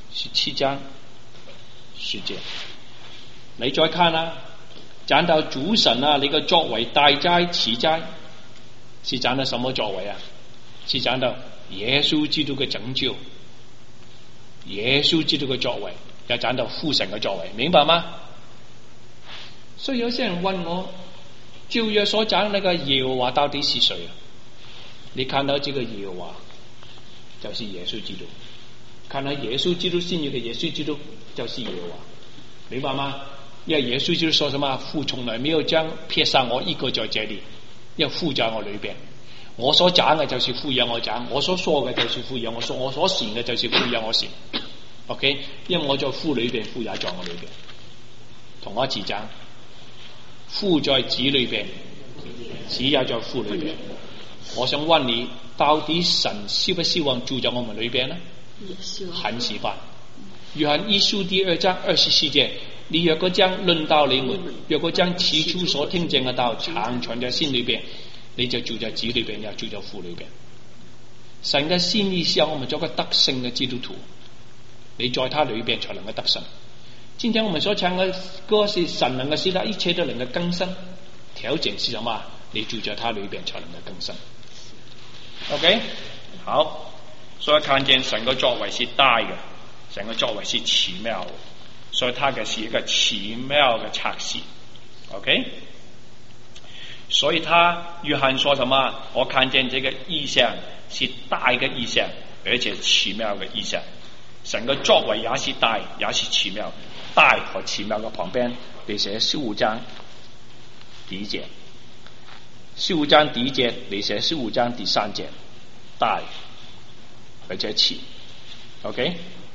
十七章十節。你再看啊，講到主神啊，你嘅作為大齋慈齋，是講到什麼作為啊？是講到耶穌基督嘅拯救，耶穌基督嘅作為，又講到父神嘅作為，明白嗎？所以有些人問我，舊約所講那個耶和華到底是誰啊？你看到這個耶和華就是耶穌基督，看到耶穌基督新約嘅耶穌基督就是耶和華，明白嗎？因為耶穌基督說什麼？父從來沒有將撇下我一個在這裏，因為父在我裏邊，我所講嘅就是父讓我講，我所說嘅就是父讓我說，我所行嘅就是父讓我行。OK， 因為我在父裏邊，父也在我裏邊。同我一次講，父在子裏邊，子也在父裏邊。我想問你，到底神希不希望住在我們裏邊呢？很喜歡。約翰一書第二章二十四節，你若果將論到你們，若果將起初所聽見嘅道常存在心裏邊，你就住在子裏邊，又住在父裏邊。神嘅心意是要我們做個得勝嘅基督徒，你在他裏邊才能夠得勝。今天我們所唱嘅歌是神能夠使他一切都能夠更新，條件是什麼？你住在他裏邊才能夠更新。OK， 好，所以看見神嘅作為是大嘅，神嘅作為是奇妙的，所以他嘅是一個奇妙嘅測試。OK， 所以他約翰說什麼？我看見這個異象是大嘅異象，而且奇妙嘅異象。神嘅作為也是大，也是奇妙。大和奇妙嘅旁邊，你寫十五章第一節。十五章第一節，你寫十五章第三節，大而且奇 ，OK，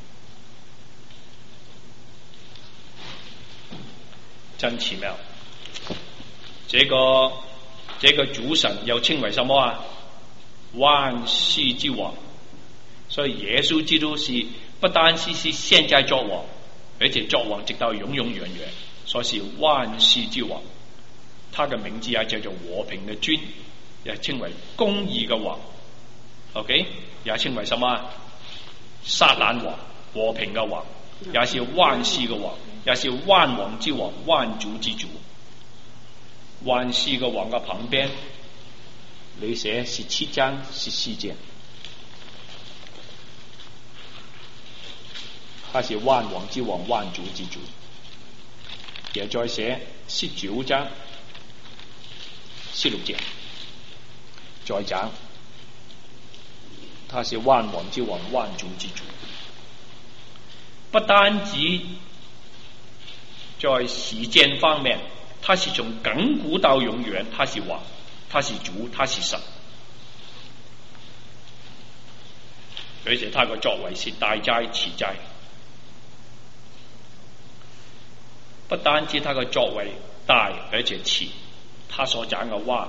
真奇妙。這個這個主神又稱為什麼啊？萬世之王。所以耶穌基督是不單是是現在作王，而且作王直到永永遠遠，所以是萬世之王。他嘅名字也叫做和平嘅君，也稱為公義嘅王。OK， 也稱為什麼？撒冷王，和平嘅王，也是萬世嘅王，也是萬王之王，萬主之主。萬世嘅王嘅旁邊，你寫十七章十四節，他是萬王之王，萬主之主。也再寫十九章十六節，再講，他是萬王之王，萬主之主。不單止在時間方面，他是從亙古到永遠，他是王，他是主，他是神。而且他個作為是大齋慈齋。不單止他個作為大，而且慈。他所講嘅話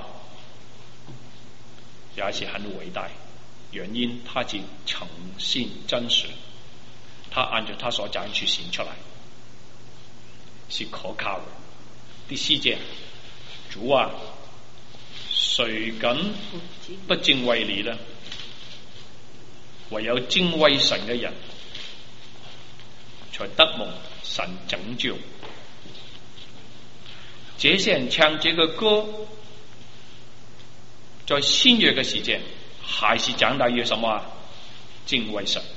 也是很偉大，原因他是誠信真實，他按照他所講去行出來，是可靠的。第四節，主啊，誰敢不敬畏你呢？唯有敬畏神嘅人，才得蒙神拯救。這些人唱這個歌，在新約嘅時間，還是講到要什麼？敬畏神，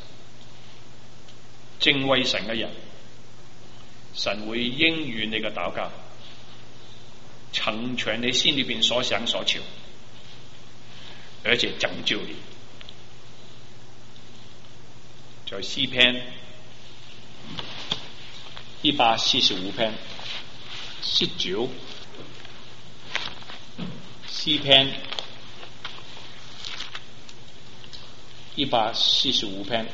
敬畏神嘅人，神會應允你嘅禱告，成全你心裏邊所想所求，而且拯救你。在詩篇一百四十五篇。十九，詩篇一百四十五篇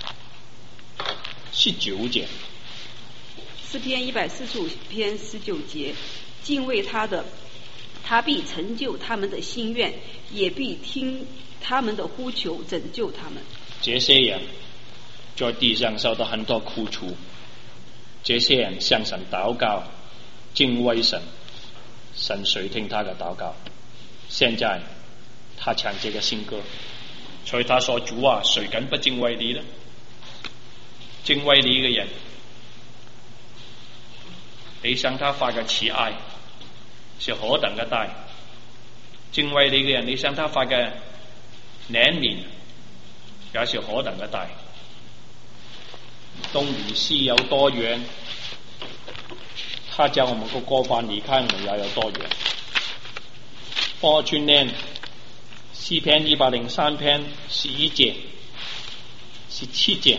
十九節。 詩篇一百四十五篇十九節，敬畏他的，他必成就他們的心願，也必聽他們的呼求，拯救他們。 這些人在地上受到很多苦楚，這些人向神禱告，敬畏神，神垂聽他的禱告。現在他唱這個新歌，所以他說：主啊，誰敢不敬畏你呢？ 敬畏你嘅人，你向他發嘅慈愛是何等嘅大；敬畏你嘅人，你向他發嘅憐憫也是何等嘅大。東離西有多遠，他叫我們個過犯離開我們也有多遠。幫我轉念詩篇一百零三篇十一節、十七節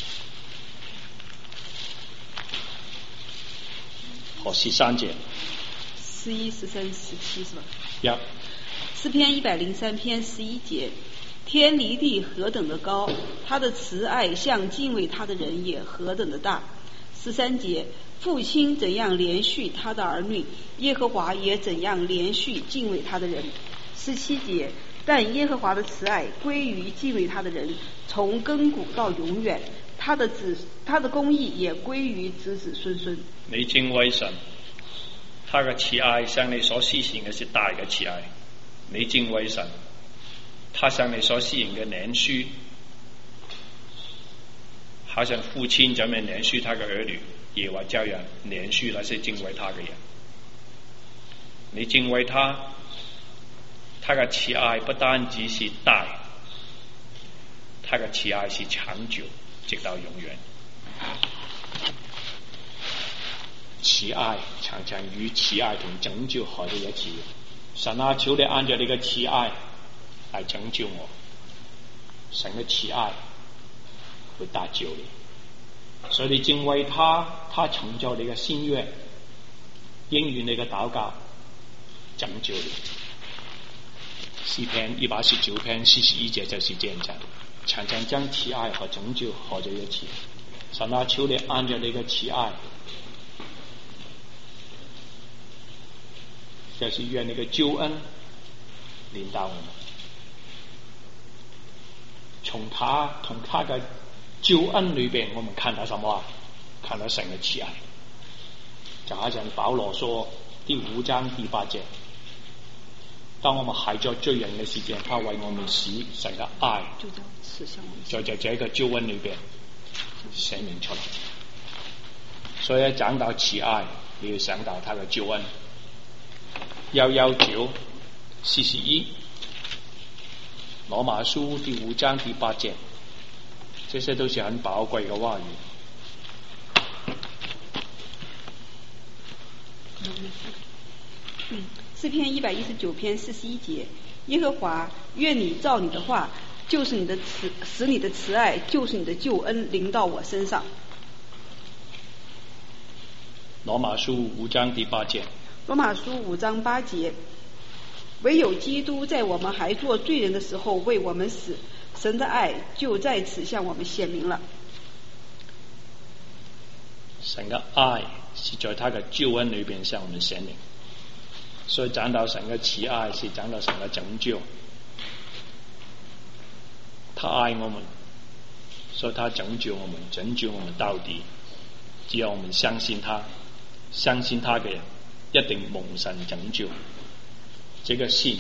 和十三節。 十一、十三、十七是吧？ 呀。 詩篇一百零三篇十一節，天離地何等的高，他的慈愛向敬畏他的人也何等的大。十三節，父親怎樣憐恤他的兒女，耶和華也怎樣憐恤敬畏他的人。十七節，但耶和華的慈愛歸於敬畏他的人，從亘古到永遠，他的子他的公義也歸於子子孫孫。 你敬畏神，他嘅慈愛向你所施行嘅是大嘅慈愛。你敬畏神，他向你所施行嘅憐恤，好像父親怎樣憐恤他嘅兒女，也或照樣憐恤那些敬畏他嘅人。你敬畏他，他嘅慈愛不單只是大，他嘅慈愛是長久，直到永遠。慈愛常常與慈愛同拯救合在一起。神啊，求你按照你嘅慈愛嚟拯救我。神嘅慈愛會搭救你，所以你敬畏他，他成就你嘅心願，應允你嘅禱告，拯救你。詩篇一百十九篇四十一節就是這樣講，常常將慈愛和拯救合在一起。神啊，求你按照你嘅慈愛，就是願你嘅救恩臨到我們，從他同他嘅救恩裏邊，我們看到什麼啊？看到神嘅慈愛。就好像保羅說第五章第八節，當我們還在罪人嘅時間，他為我們使神嘅愛就在這個救恩裏邊顯明出來。所以講到慈愛，你要想到他嘅救恩。幺幺九四十一，羅馬書第五章第八節，這些都是很寶貴嘅話語。 嗯，詩篇一百一十九篇四十一節，耶和華，願你照你的話，就是你的慈，使你的慈愛，就是你的救恩臨到我身上。 羅馬書五章第八節。 羅馬書五章八節，唯有基督在我們還做罪人的時候為我們死，神的愛就在此向我們顯明了。 神嘅愛是在他嘅救恩裏邊向我們顯明，所以講到神嘅慈愛是講到神嘅拯救。他愛我們，所以他拯救我們，拯救我們到底。只要我們相信他，相信他嘅人一定蒙神拯救。這個信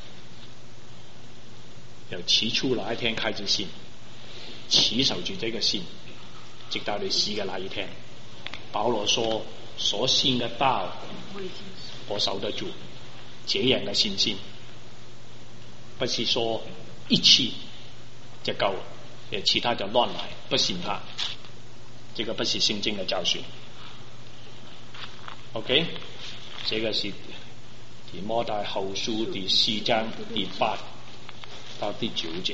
由起初那一天開始信，持守住這個信，直到你死嘅那一天。保羅說：所信嘅道，我守得住。這樣嘅信心，不是說一次就夠，誒，其他就亂來，不信他。這個不是聖經嘅教訓。OK， 這個是提摩太後書第四章第八到第九節。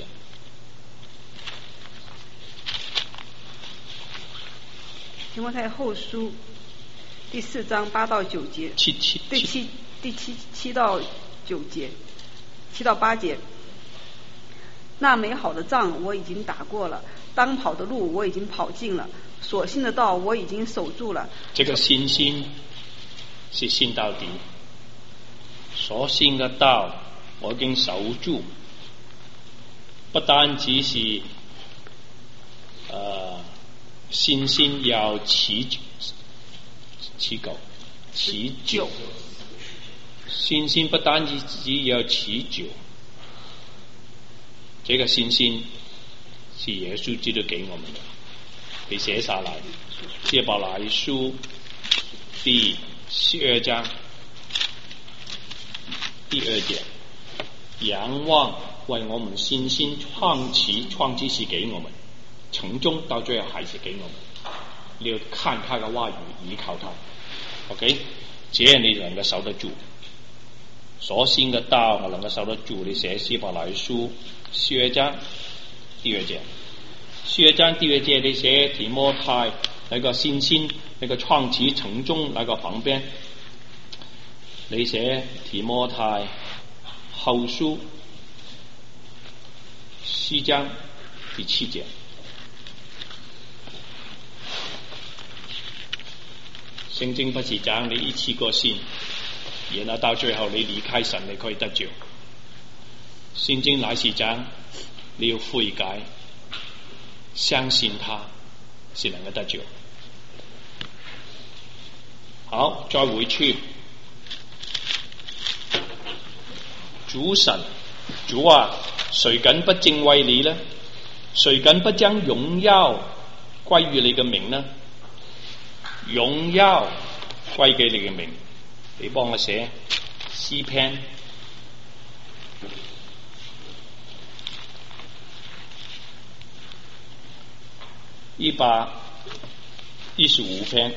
提摩太後書第四章八到九節， 七七第七第七七到九節，七到八節。那美好的仗我已經打過了，當跑的路我已經跑盡了，所信的道我已經守住了。 這個信心是信到底，所信的道我已經守住，不單只是呃信心要持久，持久，持久。信心不單止只要持久，這個信心是耶穌基督給我們的。 你写下来，希伯来書第十二章第二节，仰望为我们信心创始创基是给我们，从中到最后还是给我们。你要看他的话语，依靠他 ，OK， 这样你能够守得住。所信嘅道我能夠守得住。你寫希伯來書十二章第二節，十二章第二節你寫提摩太那個信心那個創始成終那個旁邊，你寫提摩太後書四章第七節。聖經不是講你一次過信，然後到最後你離開神你可以得救。聖經乃是講你要悔改，相信他是能夠得救。好，再回去主神，主啊，誰敢不敬畏你呢？誰敢不將榮耀歸於你嘅名呢？榮耀歸給你嘅名，你幫我寫詩篇一百一十五篇，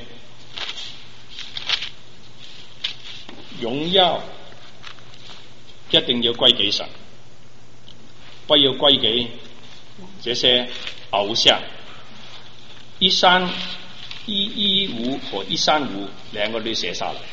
榮耀一定要歸給神，不要歸給這些偶像。一三一一五和一三五兩個都寫下來。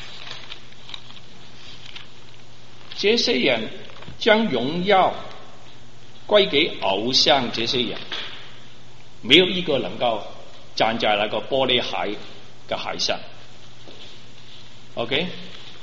這些人將榮耀歸給偶像，這些人沒有一個能夠站在那個玻璃海嘅海上。OK，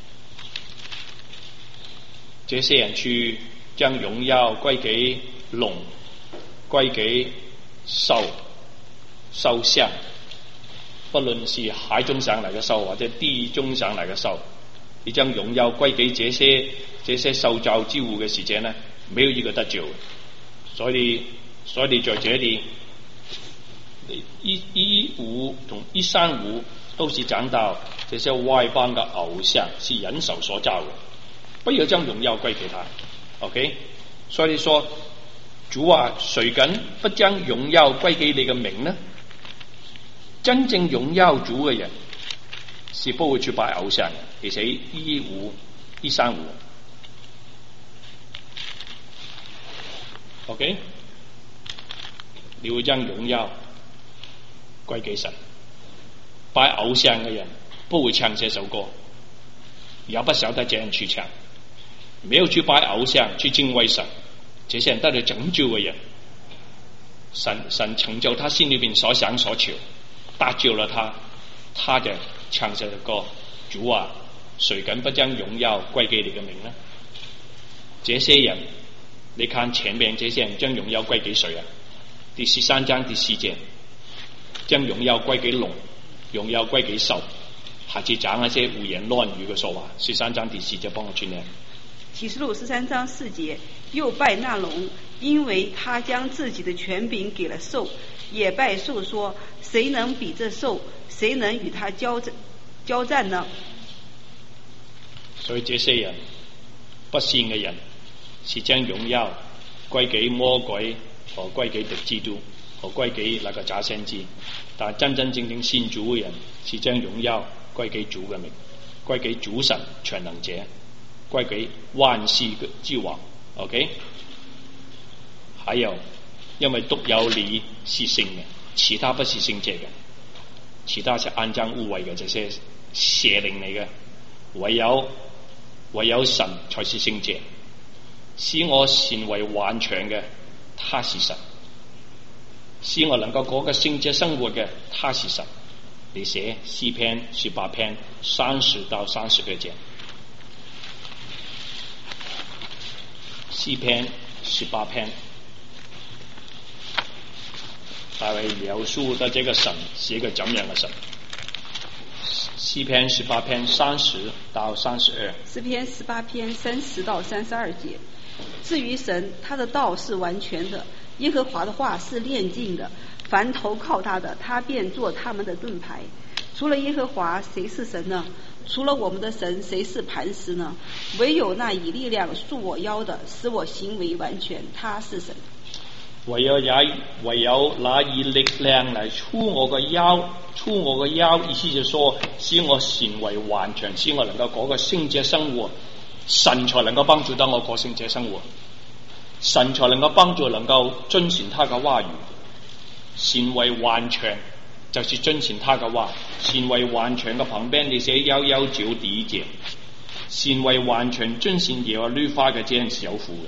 這些人去將榮耀歸給龍，歸給獸獸像。不論是海中上來嘅獸或者地中上來嘅獸，你將榮耀歸給這些這些受造之物嘅時間呢，沒有一個得救。所以所以你在這裡一一五同一三五都是講到這些外邦嘅偶像是人手所造嘅，不要將榮耀歸給他。 OK， 所以說主啊，誰敢不將榮耀歸給你嘅名呢？真正榮耀主嘅人是不會去拜偶像嘅。其實一五一三五 OK， 你會將榮耀歸給神。拜偶像嘅人不會唱這首歌，也不曉得這樣去唱，沒有去拜偶像去敬畏神，這些人得到拯救嘅人，神神成就他心裏邊所想所求，搭救了他，他就唱這個歌：主啊，誰敢不將榮耀歸給你嘅名呢？這些人，你看前面這些人將榮耀歸給誰啊？第十三章第四節，將榮耀歸給龍，榮耀歸給獸，下次講那些胡言亂語嘅說話。十三章第四節幫我去念。 啟示錄十三章四節，又拜那龍，因為他將自己的權柄給了獸，也拜獸說：誰能比這獸？誰能與他交戰交戰呢？ 所以這些人不信嘅人，是將榮耀歸給魔鬼和歸給敵基督和歸給那個假先知，但真真正正信主嘅人，是將榮耀歸給主嘅名，歸給主神全能者，歸給萬世之王。 OK， 還有因為獨有你是聖嘅，其他不是聖潔嘅，其他是骯髒污穢嘅，這些邪靈嚟嘅，唯有唯有神才是聖潔，使我成為完全嘅，他是神，使我能夠過個聖潔生活嘅，他是神。你寫詩篇十八篇三十到三十二節，詩篇十八篇，大衛描述的這個神是一個怎樣的神？詩篇十八篇三十到三十二。 詩篇十八篇三十到三十二節。至於神，他的道是完全的，耶和華的話是煉淨的， 凡投靠他的，他便做他们的盾牌。除了耶和华，谁是神呢？除了我们的神，谁是磐石呢？唯有那以力量束我腰的，使我行为完全，他是神。 唯有也唯有那以力量來束我個腰，束我個腰，意思就說使我行為完全，使我能夠過個聖潔生活，神才能夠幫助到我過聖潔生活，神才能夠幫助能夠遵循他嘅話語，行為完全就是遵循他嘅話，行為完全嘅旁邊你寫幺幺九第一節，行為完全遵循耶和華律法嘅這樣是有福嘅。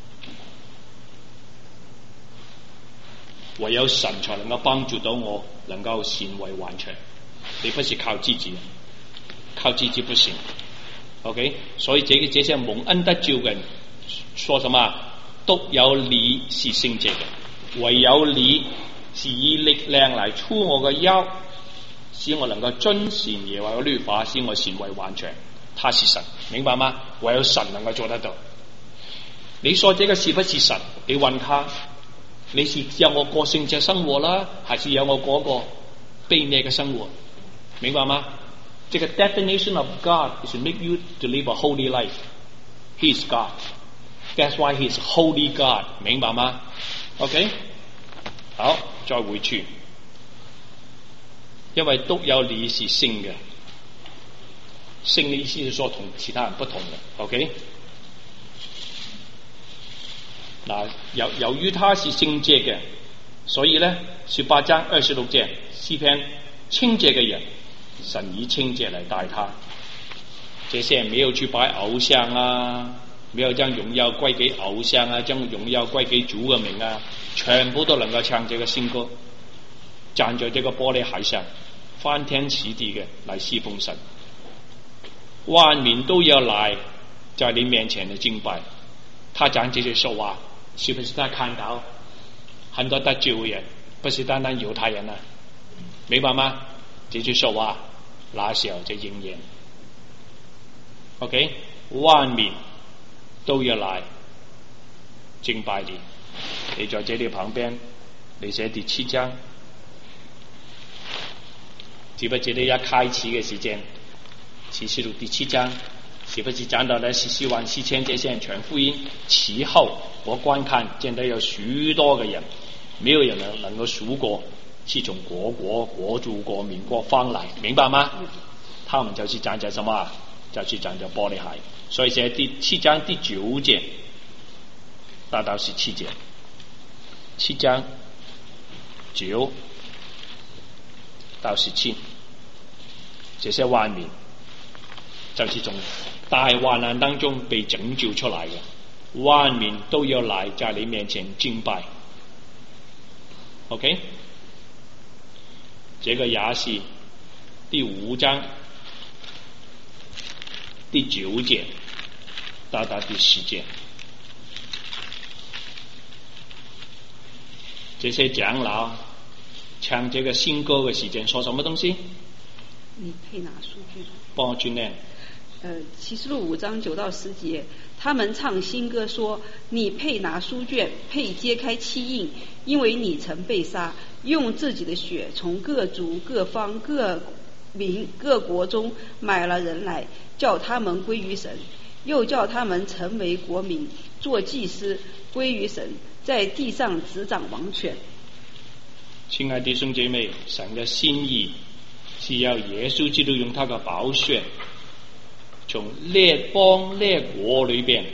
唯有神才能夠幫助到我，能夠行為完全。你不是靠自己，靠自己不行。OK， 所以這個這些蒙恩得救嘅人，說什麼？獨有你是聖潔嘅，唯有你是以力量嚟束我嘅腰，使我能夠遵循耶和華嘅律法，使我行為完全。他是神，明白嗎？唯有神能夠做得到。你說這個是不是神？你問他。你是要我過聖潔生活啦，還是要我過個卑劣嘅生活？明白嗎？這個 definition of God is to make you to live a holy life. He is God. That's why He is holy God. 明白嗎 ？OK， 好，再回去，因為獨有你是聖嘅，聖嘅意思是說同其他人不同嘅。OK。嗱，由由於他是聖潔嘅，所以咧十八章二十六節詩篇，清潔嘅人，神以清潔嚟待他。這些人沒有去拜偶像啊，沒有將榮耀歸給偶像啊，將榮耀歸給主嘅名啊，全部都能夠唱這個新歌，站在這個玻璃海上，翻天起地嘅嚟侍奉神，萬民都要來在你面前嚟敬拜。他講這些說話。是不是他看到很多得救的人，不是單單猶太人啊？明白嗎？這句說話那時候就應驗。OK， 萬民都要來敬拜你。你在這裏旁邊，你寫第七章，記不記得一開始嘅時間？啟示錄第七章。是不是講到了十四萬四千這些人傳福音？其後我觀看見到有許多嘅人，沒有人能能夠數過，是從國國國族國民國方來，明白嗎？他們就是站在什麼？就是站在玻璃海。所以寫第七章第九節達到十七節，七章九到十七，這些萬民就是從大患難當中被拯救出來嘅，萬民都要來在你面前敬拜。OK， 這個也是第五章第九節到達第十節，這些長老唱這個新歌嘅時間說什麼東西？ 你配拿書卷？ 幫我去念。 呃，啟示錄五章九到十節，他們唱新歌說：你配拿書卷，配揭開七印，因為你曾被殺，用自己的血從各族、各方、各民、各國中買了人來，叫他們歸於神，又叫他們成為國民，做祭司，歸於神，在地上執掌王權。 親愛的弟兄姐妹，神的心意是要耶穌基督用他的寶血，從列邦列國裏邊，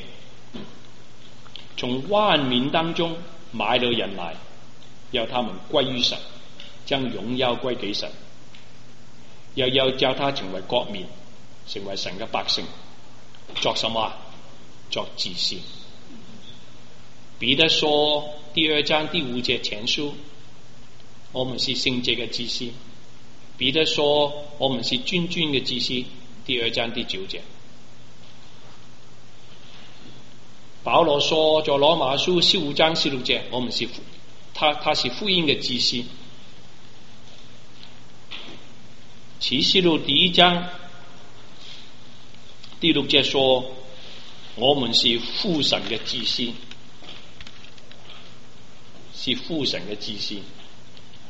從萬民當中買了人來，要他們歸於神，將榮耀歸給神，又要叫他成為國民，成為神嘅百姓，作什麼？作祭司。彼得說第二章第五節前書，我們是聖潔嘅祭司。彼得說我們是君尊嘅祭司。第二章第九節，保羅說在羅馬書十五章十六節，我們是他他是福音嘅祭司。啟示錄第一章第六節說我們是父神嘅祭司，是父神嘅祭司。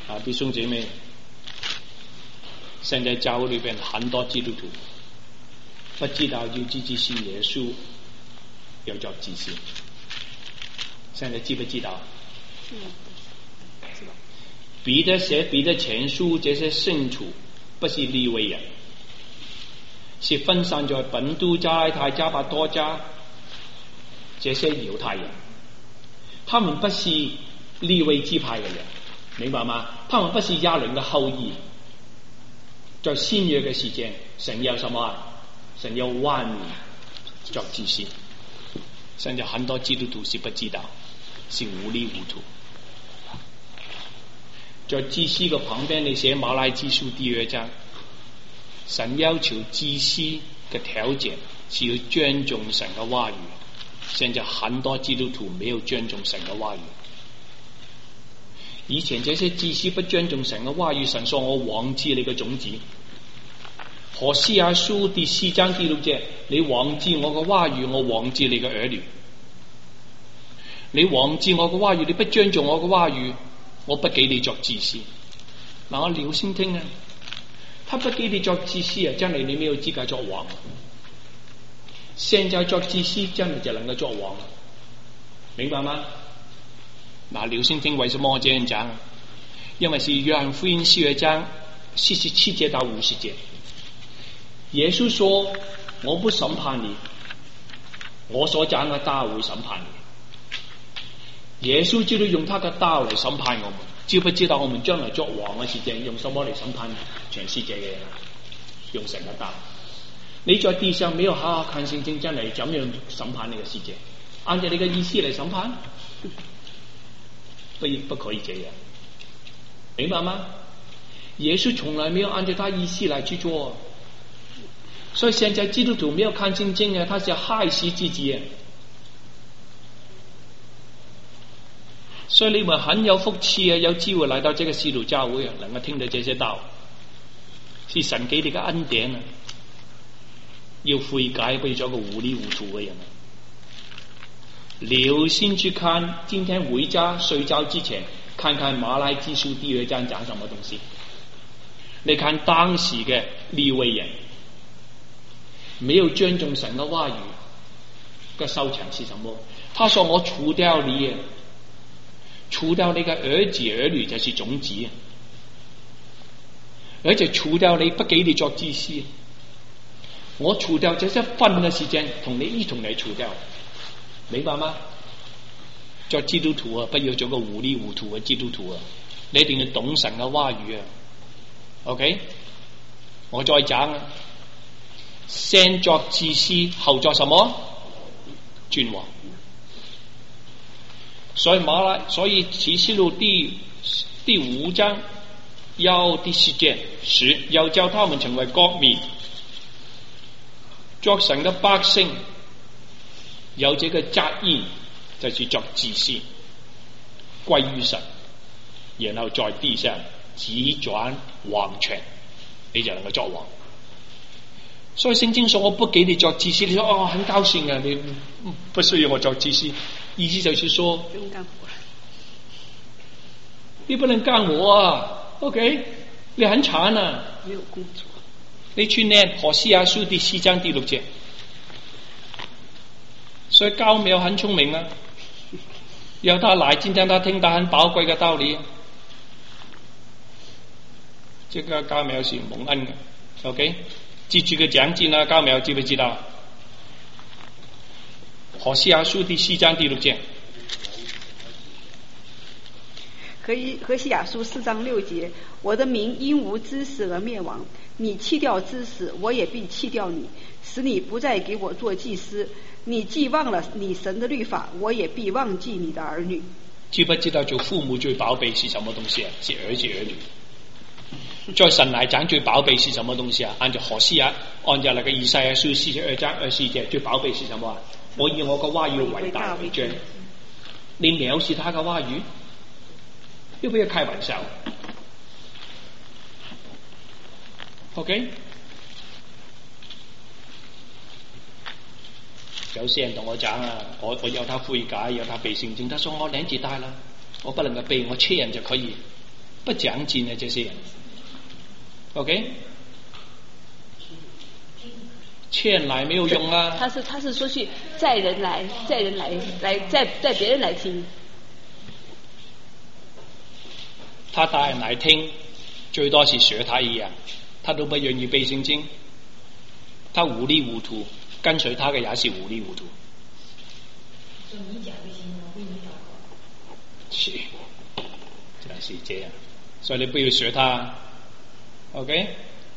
啊，弟兄姐妹，现在教会里边很多基督徒不知道要支持信耶稣要作祭司，现在知不知道？ 嗯，知道。 彼得写彼得前书，这些圣徒不是利未人，是分散在本都、加拉太、加巴多家这些犹太人，他们不是利未支派的人，明白吗？他们不是亚伦的後裔。在新約嘅時間，神有什麼啊？神有萬民作祭司。現在很多基督徒是不知道，是糊里糊塗。在祭司嘅旁邊，你寫馬拉基書第二章，神要求祭司嘅條件是要尊重神嘅話語。現在很多基督徒沒有尊重神嘅話語。以前這些祭司不尊重神嘅話語，神說我忘記你嘅種子。何西阿書第四章第六節，你忘記我嘅話語，我忘記你嘅兒女。你忘記我嘅話語，你不尊重我嘅話語，我不給你作祭司。嗱，我聊先聽啊，他不給你作祭司啊，將來你沒有資格作王。現在作祭司，將來就能夠作王，明白嗎？那留心聽，為什麼我這樣講？因為是約翰福音十二章四十七節到五十節，耶穌說：我不審判你，我所講嘅道會審判你。耶穌知道用他嘅道嚟審判我們，知不知道我們將來作王嘅時間用什麼嚟審判全世界嘅人？用神嘅道。你在地上沒有好好看聖經，將來怎樣審判你嘅世界？按照你嘅意思嚟審判？不不可以這樣，明白嗎？耶穌從來沒有按照他意思來去做，所以現在基督徒沒有看聖經啊，他是害死自己啊。所以你們很有福氣啊，有機會來到這個使徒教會啊，能夠聽到這些道，是神給你嘅恩典啊。要悔改，不要做個糊里糊塗嘅人。留心去看，今天回家睡覺之前，看看馬拉基書第二章講什麼東西。你看當時嘅利未人沒有尊重神嘅話語，個收場是什麼？他說：我除掉你，除掉你嘅兒子兒女就是種子，而且除掉你，不給你作祭司。我除掉這些分嘅時間，同你一同嚟除掉。明白嗎？做基督徒啊，不要做個糊里糊塗嘅基督徒啊！你一定要懂神嘅話語啊。OK， 我再講啊，先作祭司，後作什麼？君王。所以馬拉，所以啟示錄第第五章要第十節是要叫他們成為國民，作神嘅百姓。有這個責任，就是作祭司，歸於神，然後在地上指轉王權，你就能夠作王。所以聖經說我不給你作祭司，你說哦很高興啊，你不需要我作祭司，意思就是說不用幹活，你不能幹活啊 ，OK， 你很慘啊，沒有工作。你去念何西阿書第四章第六節。所以高苗很聰明啊，要他來，今天他聽到很寶貴嘅道理。這個高苗是蒙恩嘅 ，OK， 記住個獎金啦，高苗知不知道？何西阿書第四章第六節。 何何西阿書四章六節，我的民因無知識而滅亡，你棄掉知識，我也必棄掉你，使你不再給我做祭司。你既忘了你神的律法，我也必忘記你的兒女。 知不知道做父母最寶貝是什麼東西啊？是兒子兒女。在神來講最寶貝是什麼東西啊？按照何西阿，按照那個以賽亞書四十二章二十一節，最寶貝是什麼啊？我以我個話語為大為尊。你藐視他嘅話語，要不要開玩笑 ？OK。有些人同我講啊，我我要他悔改，要他背聖經。他說我年紀大了，我不能夠背，我缺人就可以。 不讲经的这些人 ，OK， 欠来没有用啊。 他是他是说去载人来，载人来来载载别人来听。 他帶人嚟聽，最多是學他一樣，他都不願意背聖經，他糊裡糊塗，跟隨他嘅也是糊裡糊塗。 就你講就行了，為你禱告。 切，真係這樣，所以你不要學他 ，OK？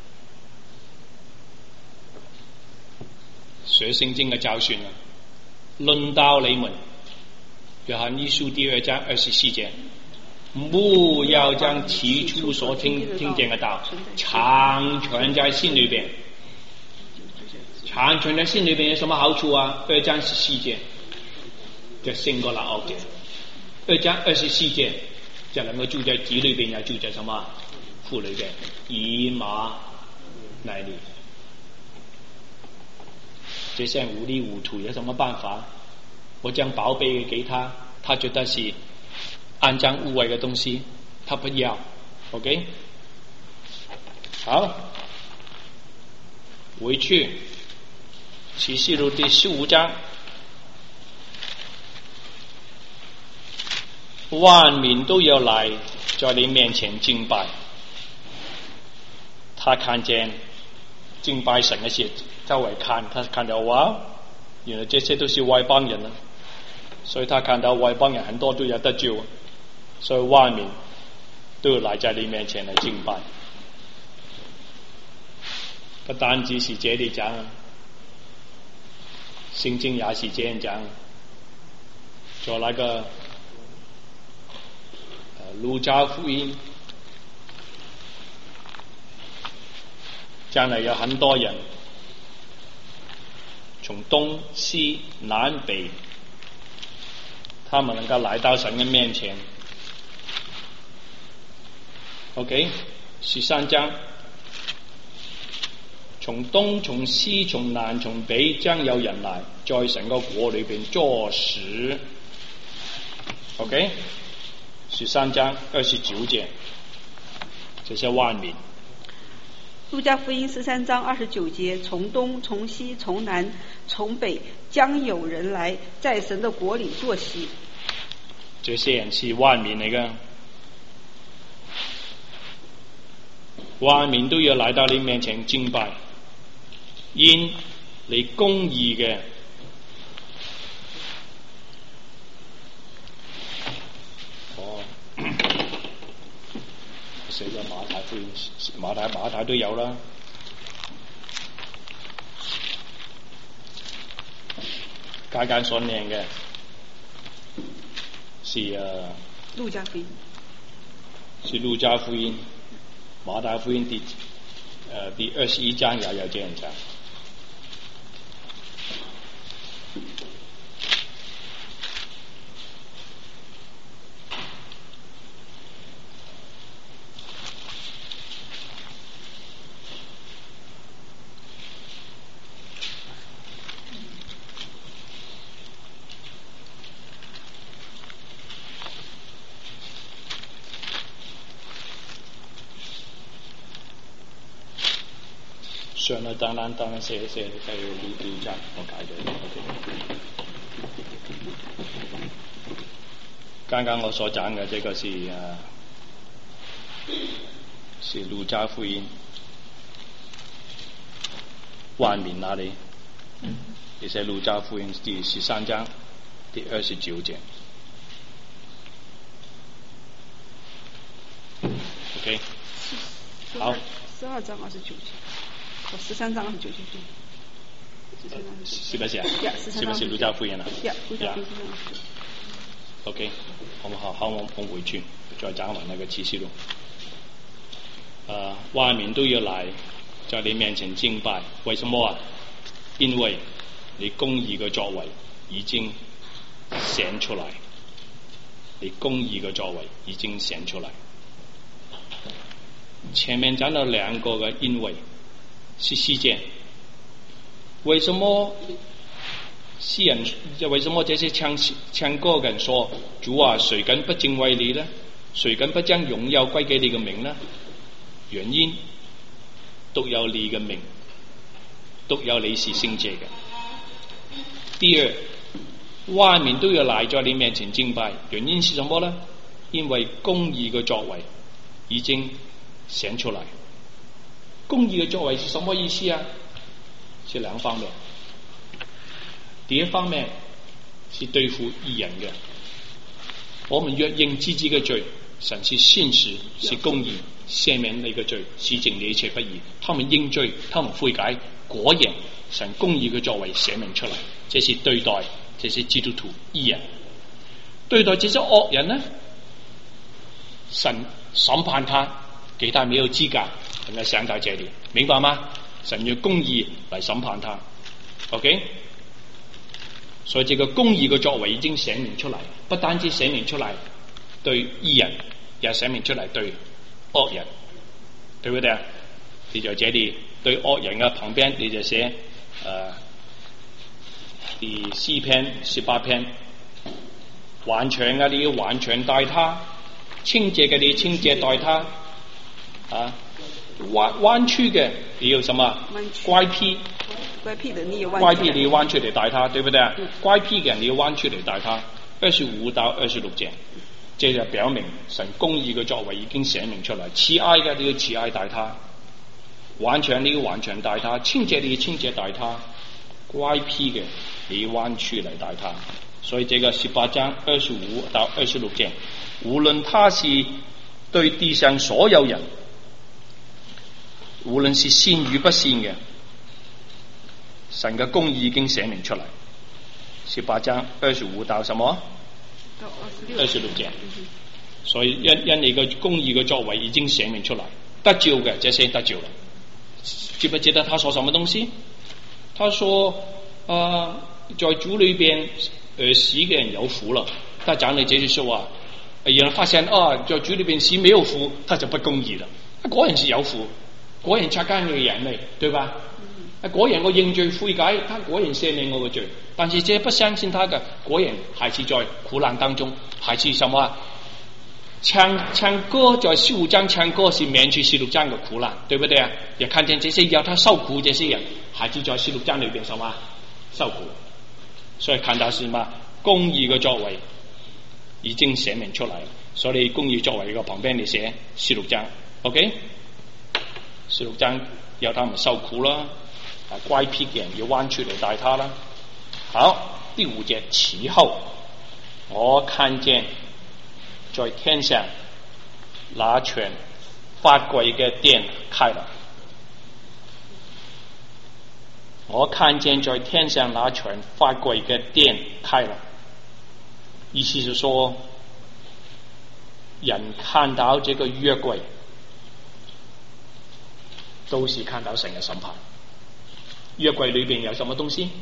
學聖經嘅教訓啊，論到你們，約翰一書第二章二十四節。不要將起初所聽聽見的道常存在心裏邊，常存在心裏邊有什麼好處啊？二章十四節就勝過那惡者，二章二十四節就能夠住在子裏邊，也住在什麼父裏邊，以馬內利。這些人糊裡糊塗有什麼辦法？我將寶貝給他，他覺得是安葬污穢的東西，他不要 ，OK？ 好，回去啟示錄第十五章，萬民都要來在你面前敬拜。他看見敬拜神嘅事，周圍看，他看到哇，原來這些都是外邦人啊，所以他看到外邦人很多都有得救。所以萬民都要來在你面前來敬拜，不單止是這裡講，聖經也是這樣講。做那個呃路加福音，將來有很多人從東西南北，他們能夠來到神嘅面前。OK， 十三章，從東從西從南從北將有人來，在神個國裏邊坐實。OK， 十三章二十九節，這些萬民。 路加福音十三章二十九節，從東從西從南從北將有人來，在神的國裏坐席。 這些人是萬民嚟㗎。萬民都要來到你面前敬拜，因你公義嘅哦，寫咗馬太福音，馬太馬太都有啦。家間所念嘅是誒路加福音， 是路加福音。馬太福音第呃第二十一章也有這樣講。上了當然當然寫寫在第第一章我改的 OK。剛剛我所講的這個是啊是路加福音萬民那裡，也是路加福音第十三章第二十九節。OK， 好。 十二章二十九節。十三章二十九節， 是不是啊？是不是路加福音啊？ 路加福音。 OK， 我們好好，我們回去再講完那個啟示錄。呃，萬民都要來在你面前敬拜，為什麼啊？因為你公義嘅作為已經顯出來，你公義嘅作為已經顯出來。前面講到兩個嘅因為。是事件，為什麼詩人？為什麼這些唱唱歌嘅人說主啊，誰敢不敬畏你呢？ 誰敢不將榮耀歸給你嘅名呢？原因獨有你嘅名，獨有你是聖潔嘅。第二，萬民都要來在你面前敬拜，原因是什麼呢？因為公義嘅作為已經顯出來。公義嘅作為是什麼意思啊？是兩方面。第一方面是對付義人嘅，我們若認自己嘅罪，神是信實，是公義，赦免你嘅罪，洗淨你一切不義。他們認罪，他們悔改，果然神公義嘅作為顯明出來。這是對待這些基督徒義人。對待這些惡人呢，神審判他，給他沒有資格，等佢想到這裏，明白嗎？神用公義來審判他 ，OK？ 所以這個公義嘅作為已經顯明出來，不單止顯明出來對義人，也顯明出來對惡人，對不對啊？你在這裏對惡人嘅旁邊，你就寫誒、呃、第四篇、十八篇，頑強嘅你要頑強待他，清潔嘅你清潔待他，啊，彎彎曲嘅你要什麼？乖僻。 乖僻的你也彎乖僻你彎曲嚟待他，對不對啊？嗯、乖僻嘅人你要彎曲嚟待他。二十五到二十六節，這就表明神公義嘅作為已經顯明出來。慈愛嘅你要慈愛待他，頑強你要頑強待他，清潔你要清潔待他，乖僻嘅你要彎曲嚟待他。所以這個十八章二十五到二十六節，無論他是對地上所有人，無論是善與不善嘅，神嘅公義已經寫明出嚟。十八章二十五到什麼？ 到二十六節。所以因因你嘅公義嘅作為已經寫明出嚟，得救嘅這些得救了。記不記得他說什麼東西？他說：啊、呃，在主裏邊呃死嘅人有福了。他講你這句說話，有人發現啊，在主裏邊死沒有福，他就不公義了。果然是有福，果然擦乾你嘅眼淚，對吧？果然我認罪悔改，他果然赦免我嘅罪。但是這不相信他嘅，果然還是在苦難當中，還是什麼？唱唱歌在十五章唱歌是免去十六章嘅苦難，對不對啊？也看見這些要他受苦這些人，還是在十六章裏邊什麼受苦。所以看到是嘛，公義嘅作為已經寫明出嚟，所以公義作為嘅旁邊你寫十六章 ，OK？ 十六章要他們受苦啦。乖僻嘅人要彎出嚟待他啦。好，第五節，其後我看見在天上那全法櫃嘅殿開了。我看見在天上那全法櫃嘅殿開了，意思是說，人看到這個約櫃，都是看到神嘅審判。約櫃裏邊有什麼東西？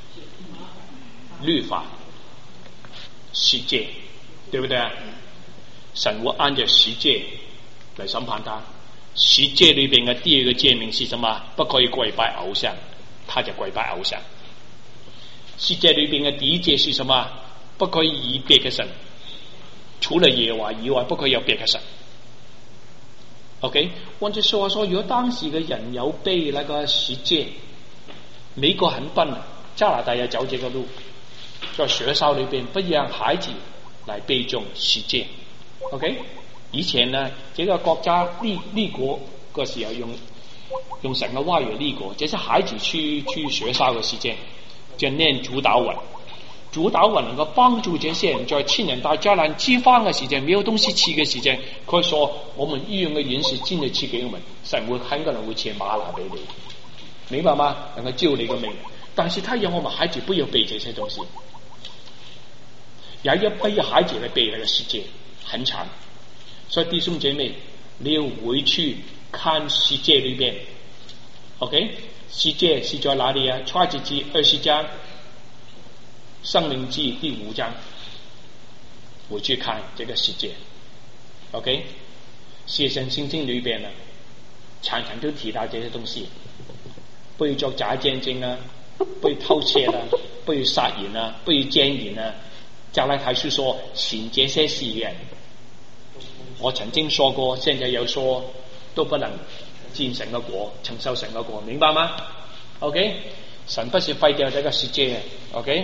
律法、十誡，對不對啊？神會按照十誡來審判他。十誡裏邊嘅第二個誡命是什麼？不可以跪拜偶像，他就跪拜偶像。十誡裏邊嘅第一誡是什麼？不可以以別嘅神，除了耶和華以外，不可以有別嘅神。OK， 換句說話說，如果當時嘅人有背那個十誡，美國很笨，加拿大也走這個路，在學校裏邊不讓孩子來背誦十誡。OK， 以前呢，這個國家立立國個時候用用神嘅話語立國，這些孩子去去學校嘅時間就念主禱文，主禱文能夠幫助這些人在千人大災難饑荒嘅時間，沒有東西吃嘅時間，佢說我們醫院嘅院士真係賜給我們，神會很可能會賜嗎哪俾你。明白嗎？能夠救你個命，但是他讓我們孩子不要背這些東西，也要不要孩子來背那個十誡，很慘。所以弟兄姐妹，你要回去看十誡裏邊 ，OK？ 十誡是在哪裏啊？創世記二十章，申命記第五章，回去看這個十誡 ，OK？ 寫上聖經裏邊呢，常常都提到這些東西。不要作假見證啊，不要偷竊啊，不要殺人啊，不要奸淫啊。加拉太書說，行這些事嘅人我曾经说过，现在又说，都不能进神的国，承受神的国，明白吗 ？OK， 神不是废掉这个世界 ，OK。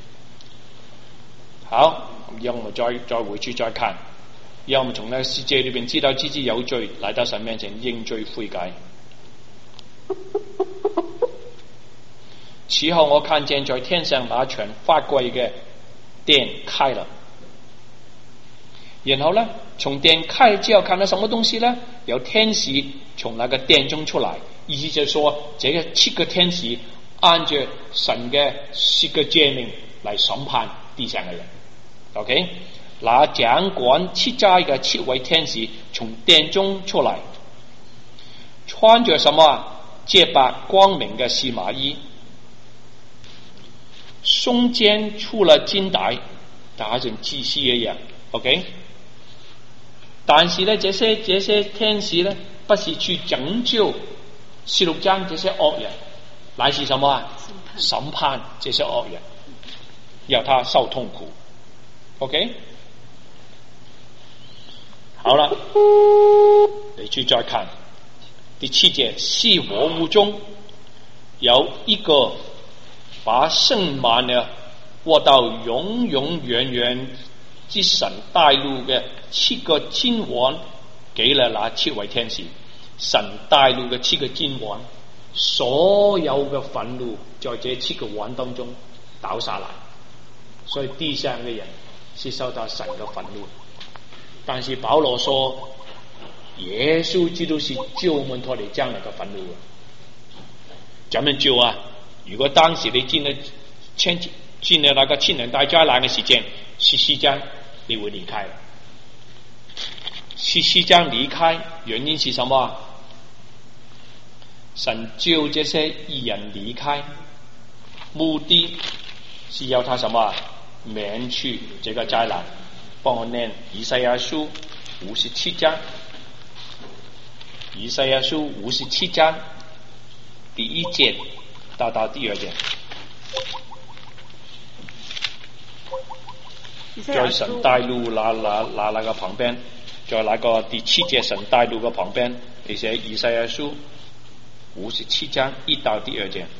好，让我们再再回去再看，让我们从那个世界里边知道自己有罪，来到神面前認罪悔改。此後我看見在天上那場法櫃嘅殿開了，然後呢，從殿開之後看到什麼東西呢？有天使從那個殿中出來，意思就說，這個七個天使按着神嘅十個誡命嚟審判地上嘅人。OK， 那掌管七災嘅七位天使從殿中出來，穿着什麼啊？潔白光明嘅細麻衣，胸間出了金帶，打成祭司一樣。OK， 但是呢，這些這些天使呢，不是去拯救十六章這些惡人，乃是什麼啊？審判這些惡人，要他受痛苦。OK， 好了，你去再看第七節，四活物中有一個把盛滿了握到永永遠遠之神帶路嘅七個金環，給了那七位天使。神帶路嘅七個金環，所有嘅憤怒在這七個環當中倒下來，所以地上嘅人是受到神嘅憤怒。但是保羅說，耶穌基督是救我們脫離將來嘅憤怒嘅。怎麼救啊？如果當時你進了千進了那個千年大災難嘅時間，十四章你會離開。十四章離開原因是什麼？神救這些義人離開，目的是要他什麼？免去這個災難。幫我念以賽亞書五十七章，以賽亞書五十七章第一節到到第二節，在神帶路那那那那個旁邊，在那個第七節神帶路嘅旁邊，你寫以賽亞書五十七章一到第二節。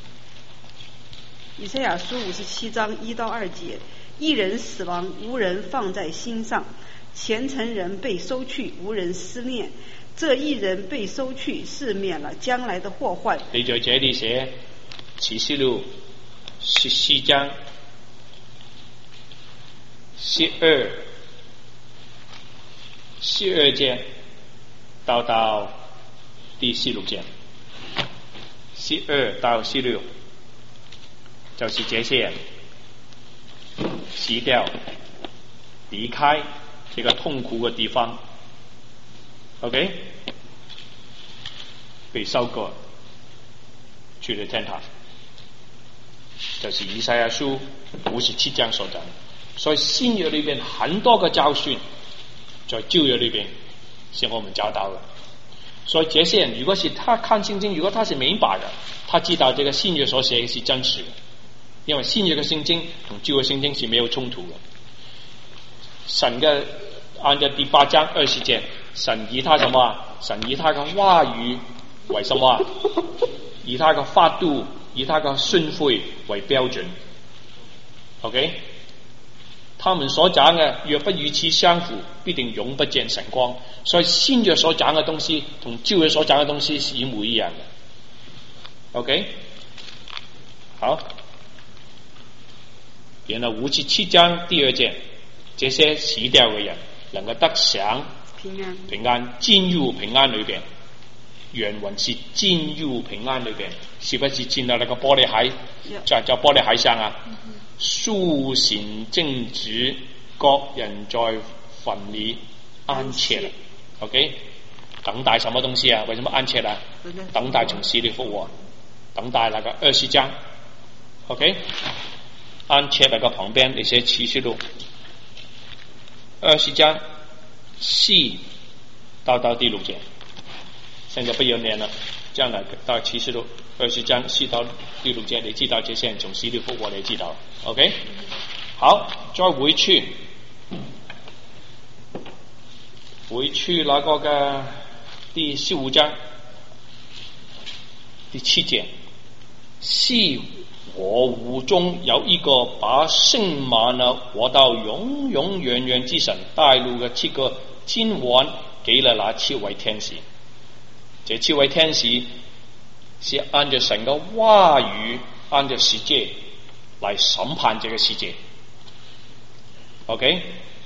以賽亞書五十七章一到二節，一人死亡，無人放在心上；虔誠人被收去，無人思念。這一人被收去，是免了將來的禍患。 你在這裡寫啟示錄十四章十二十二節到到第十六節，十二到十六。就是這些人死掉，離開這個痛苦嘅地方 ，OK， 被收割去了天堂，就是以賽亞書五十七章所講。所以新約裏邊很多個教訓，在舊約裏邊是我們找到的。所以這些人如果是他看聖經，如果他是明白的，他知道這個新約所寫的是真實的。因為新約嘅聖經同舊約聖經是沒有衝突嘅。神嘅按照第八章二十節，神以他什麼？神以他嘅話語為什麼？以他嘅法度，以他嘅訓誨為標準。OK， 他們所講嘅若不與此相符，必定永不見神光。所以新約所講嘅東西同舊約所講嘅東西是一模一樣嘅。OK， 好。然後五十七章第二節，這些死掉嘅人能夠得享平安， 平安進入平安裏邊。原文是進入平安裏邊，是不是進到那個玻璃海？在在玻璃海上啊，蘇醒正直，各人在墳裏安歇了。OK， 等待什麼東西啊？為什麼安歇啊？等待從死裏復活，等待那個二十章。OK。安切那個旁邊那些啟示錄二十章四到到第六節，現在不要念了，將來到啟示錄二十章四到第六節，你知道這些人從死裏復活，你知道 ？OK， 好，再回去回去那個嘅第十五章第七節，是我屋中有一個把盛滿了活到永永遠遠之神帶路嘅七個金碗給了那七位天使。這七位天使是按照神嘅話語，按照世界來審判這個世界。OK，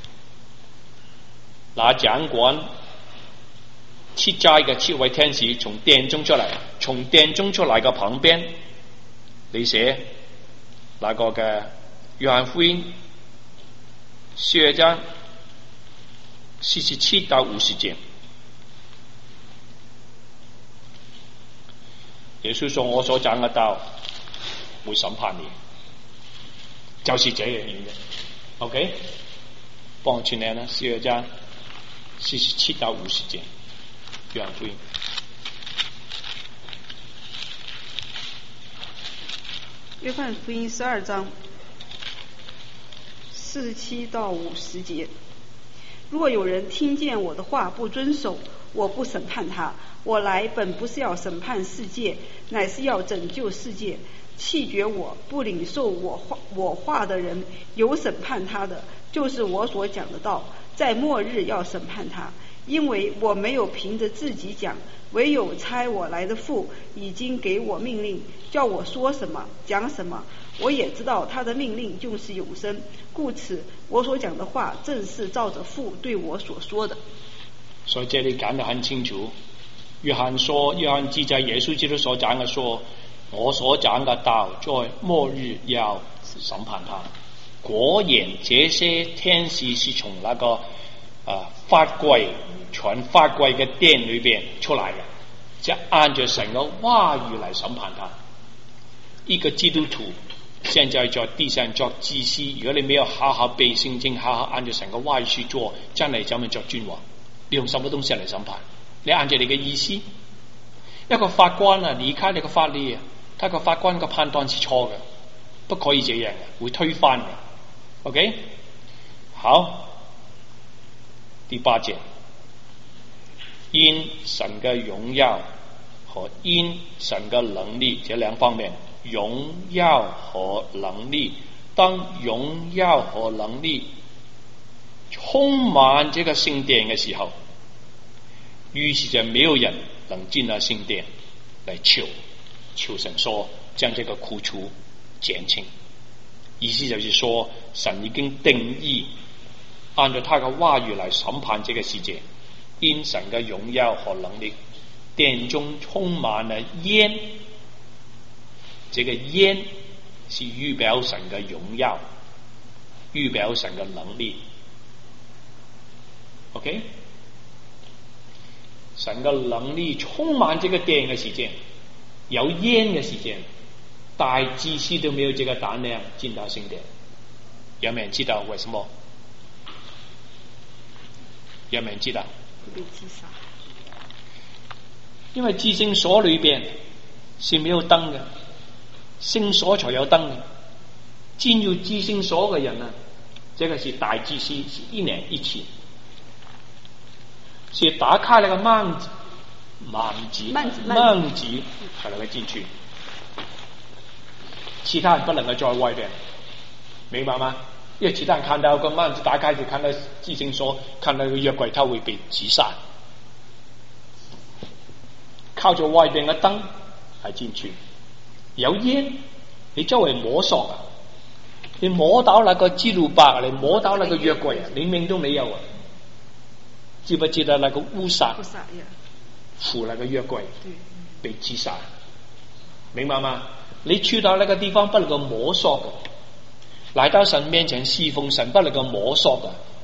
那掌管七齋嘅七位天使從殿中出嚟，從殿中出嚟嘅旁邊，你寫那個嘅約翰福音十二章四十七到五十節。耶穌說：我所講嘅道會審判你，就是這樣嘅。OK， 幫我串呢十二章四十七到五十節，約翰福音。 約翰福音十二章四十七到五十節。若有人聽見我的話不遵守，我不審判他。我來本不是要審判世界，乃是要拯救世界。棄絕我不領受我話我話的人，有審判他的，就是我所講的道，在末日要審判他。因為我沒有憑着自己講，唯有差我來的父已經給我命令，叫我說什麼講什麼。我也知道他的命令就是永生，故此我所講的話正是照着父對我所說的。 所以這裏講得很清楚，約翰說，約翰記載耶穌基督所講嘅說，我所講嘅道在末日要審判他。果然這些天使是從那個啊法櫃全法櫃嘅殿裏邊出來嘅，即按着神嘅話語嚟審判他。一個基督徒現在在地上作祭司，如果你沒有好好背聖經，好好按照神嘅話語去做，將來怎麼作君王？你用什麼東西嚟審判？你按照你嘅意思。一個法官啊，離開你個法律啊，他個法官個判斷是錯嘅，不可以這樣嘅，會推翻嘅。OK， 好，第八節，因神嘅榮耀和因神嘅能力，這兩方面，榮耀和能力，當榮耀和能力充滿這個聖殿嘅時候，於是就沒有人能進到聖殿來求求神說將這個苦楚減輕。意思就是說，神已經定義按照他嘅話語來審判這個世界。因神嘅榮耀和能力，殿中充滿了煙，這個煙是預表神嘅榮耀，預表神嘅能力。OK， 神嘅能力充滿這個殿嘅時間，有煙嘅時間，大祭司都沒有這個膽量進到聖殿。有沒有人知道為什麼？有沒有人知道？因為至聖所裏邊是沒有燈嘅，聖所才有燈嘅。進入至聖所嘅人啊，這個是大祭司，是一年一次。是打開那個幔子，幔子，幔子才能夠進去，其他人不能夠在外邊，明白嗎？因為其他人看到個幔子打開，就看到至聖所，看到個約櫃，他會被擊殺。靠着外邊嘅燈係進去，有煙，你周圍摸索啊，你摸到那個基路伯，你摸到那個約櫃啊，你命都沒有啊。知不知道那個烏撒扶那個約櫃被擊殺？明白嗎？你去到那個地方不能夠摸索的，來到神面前侍奉神不能夠摸索的。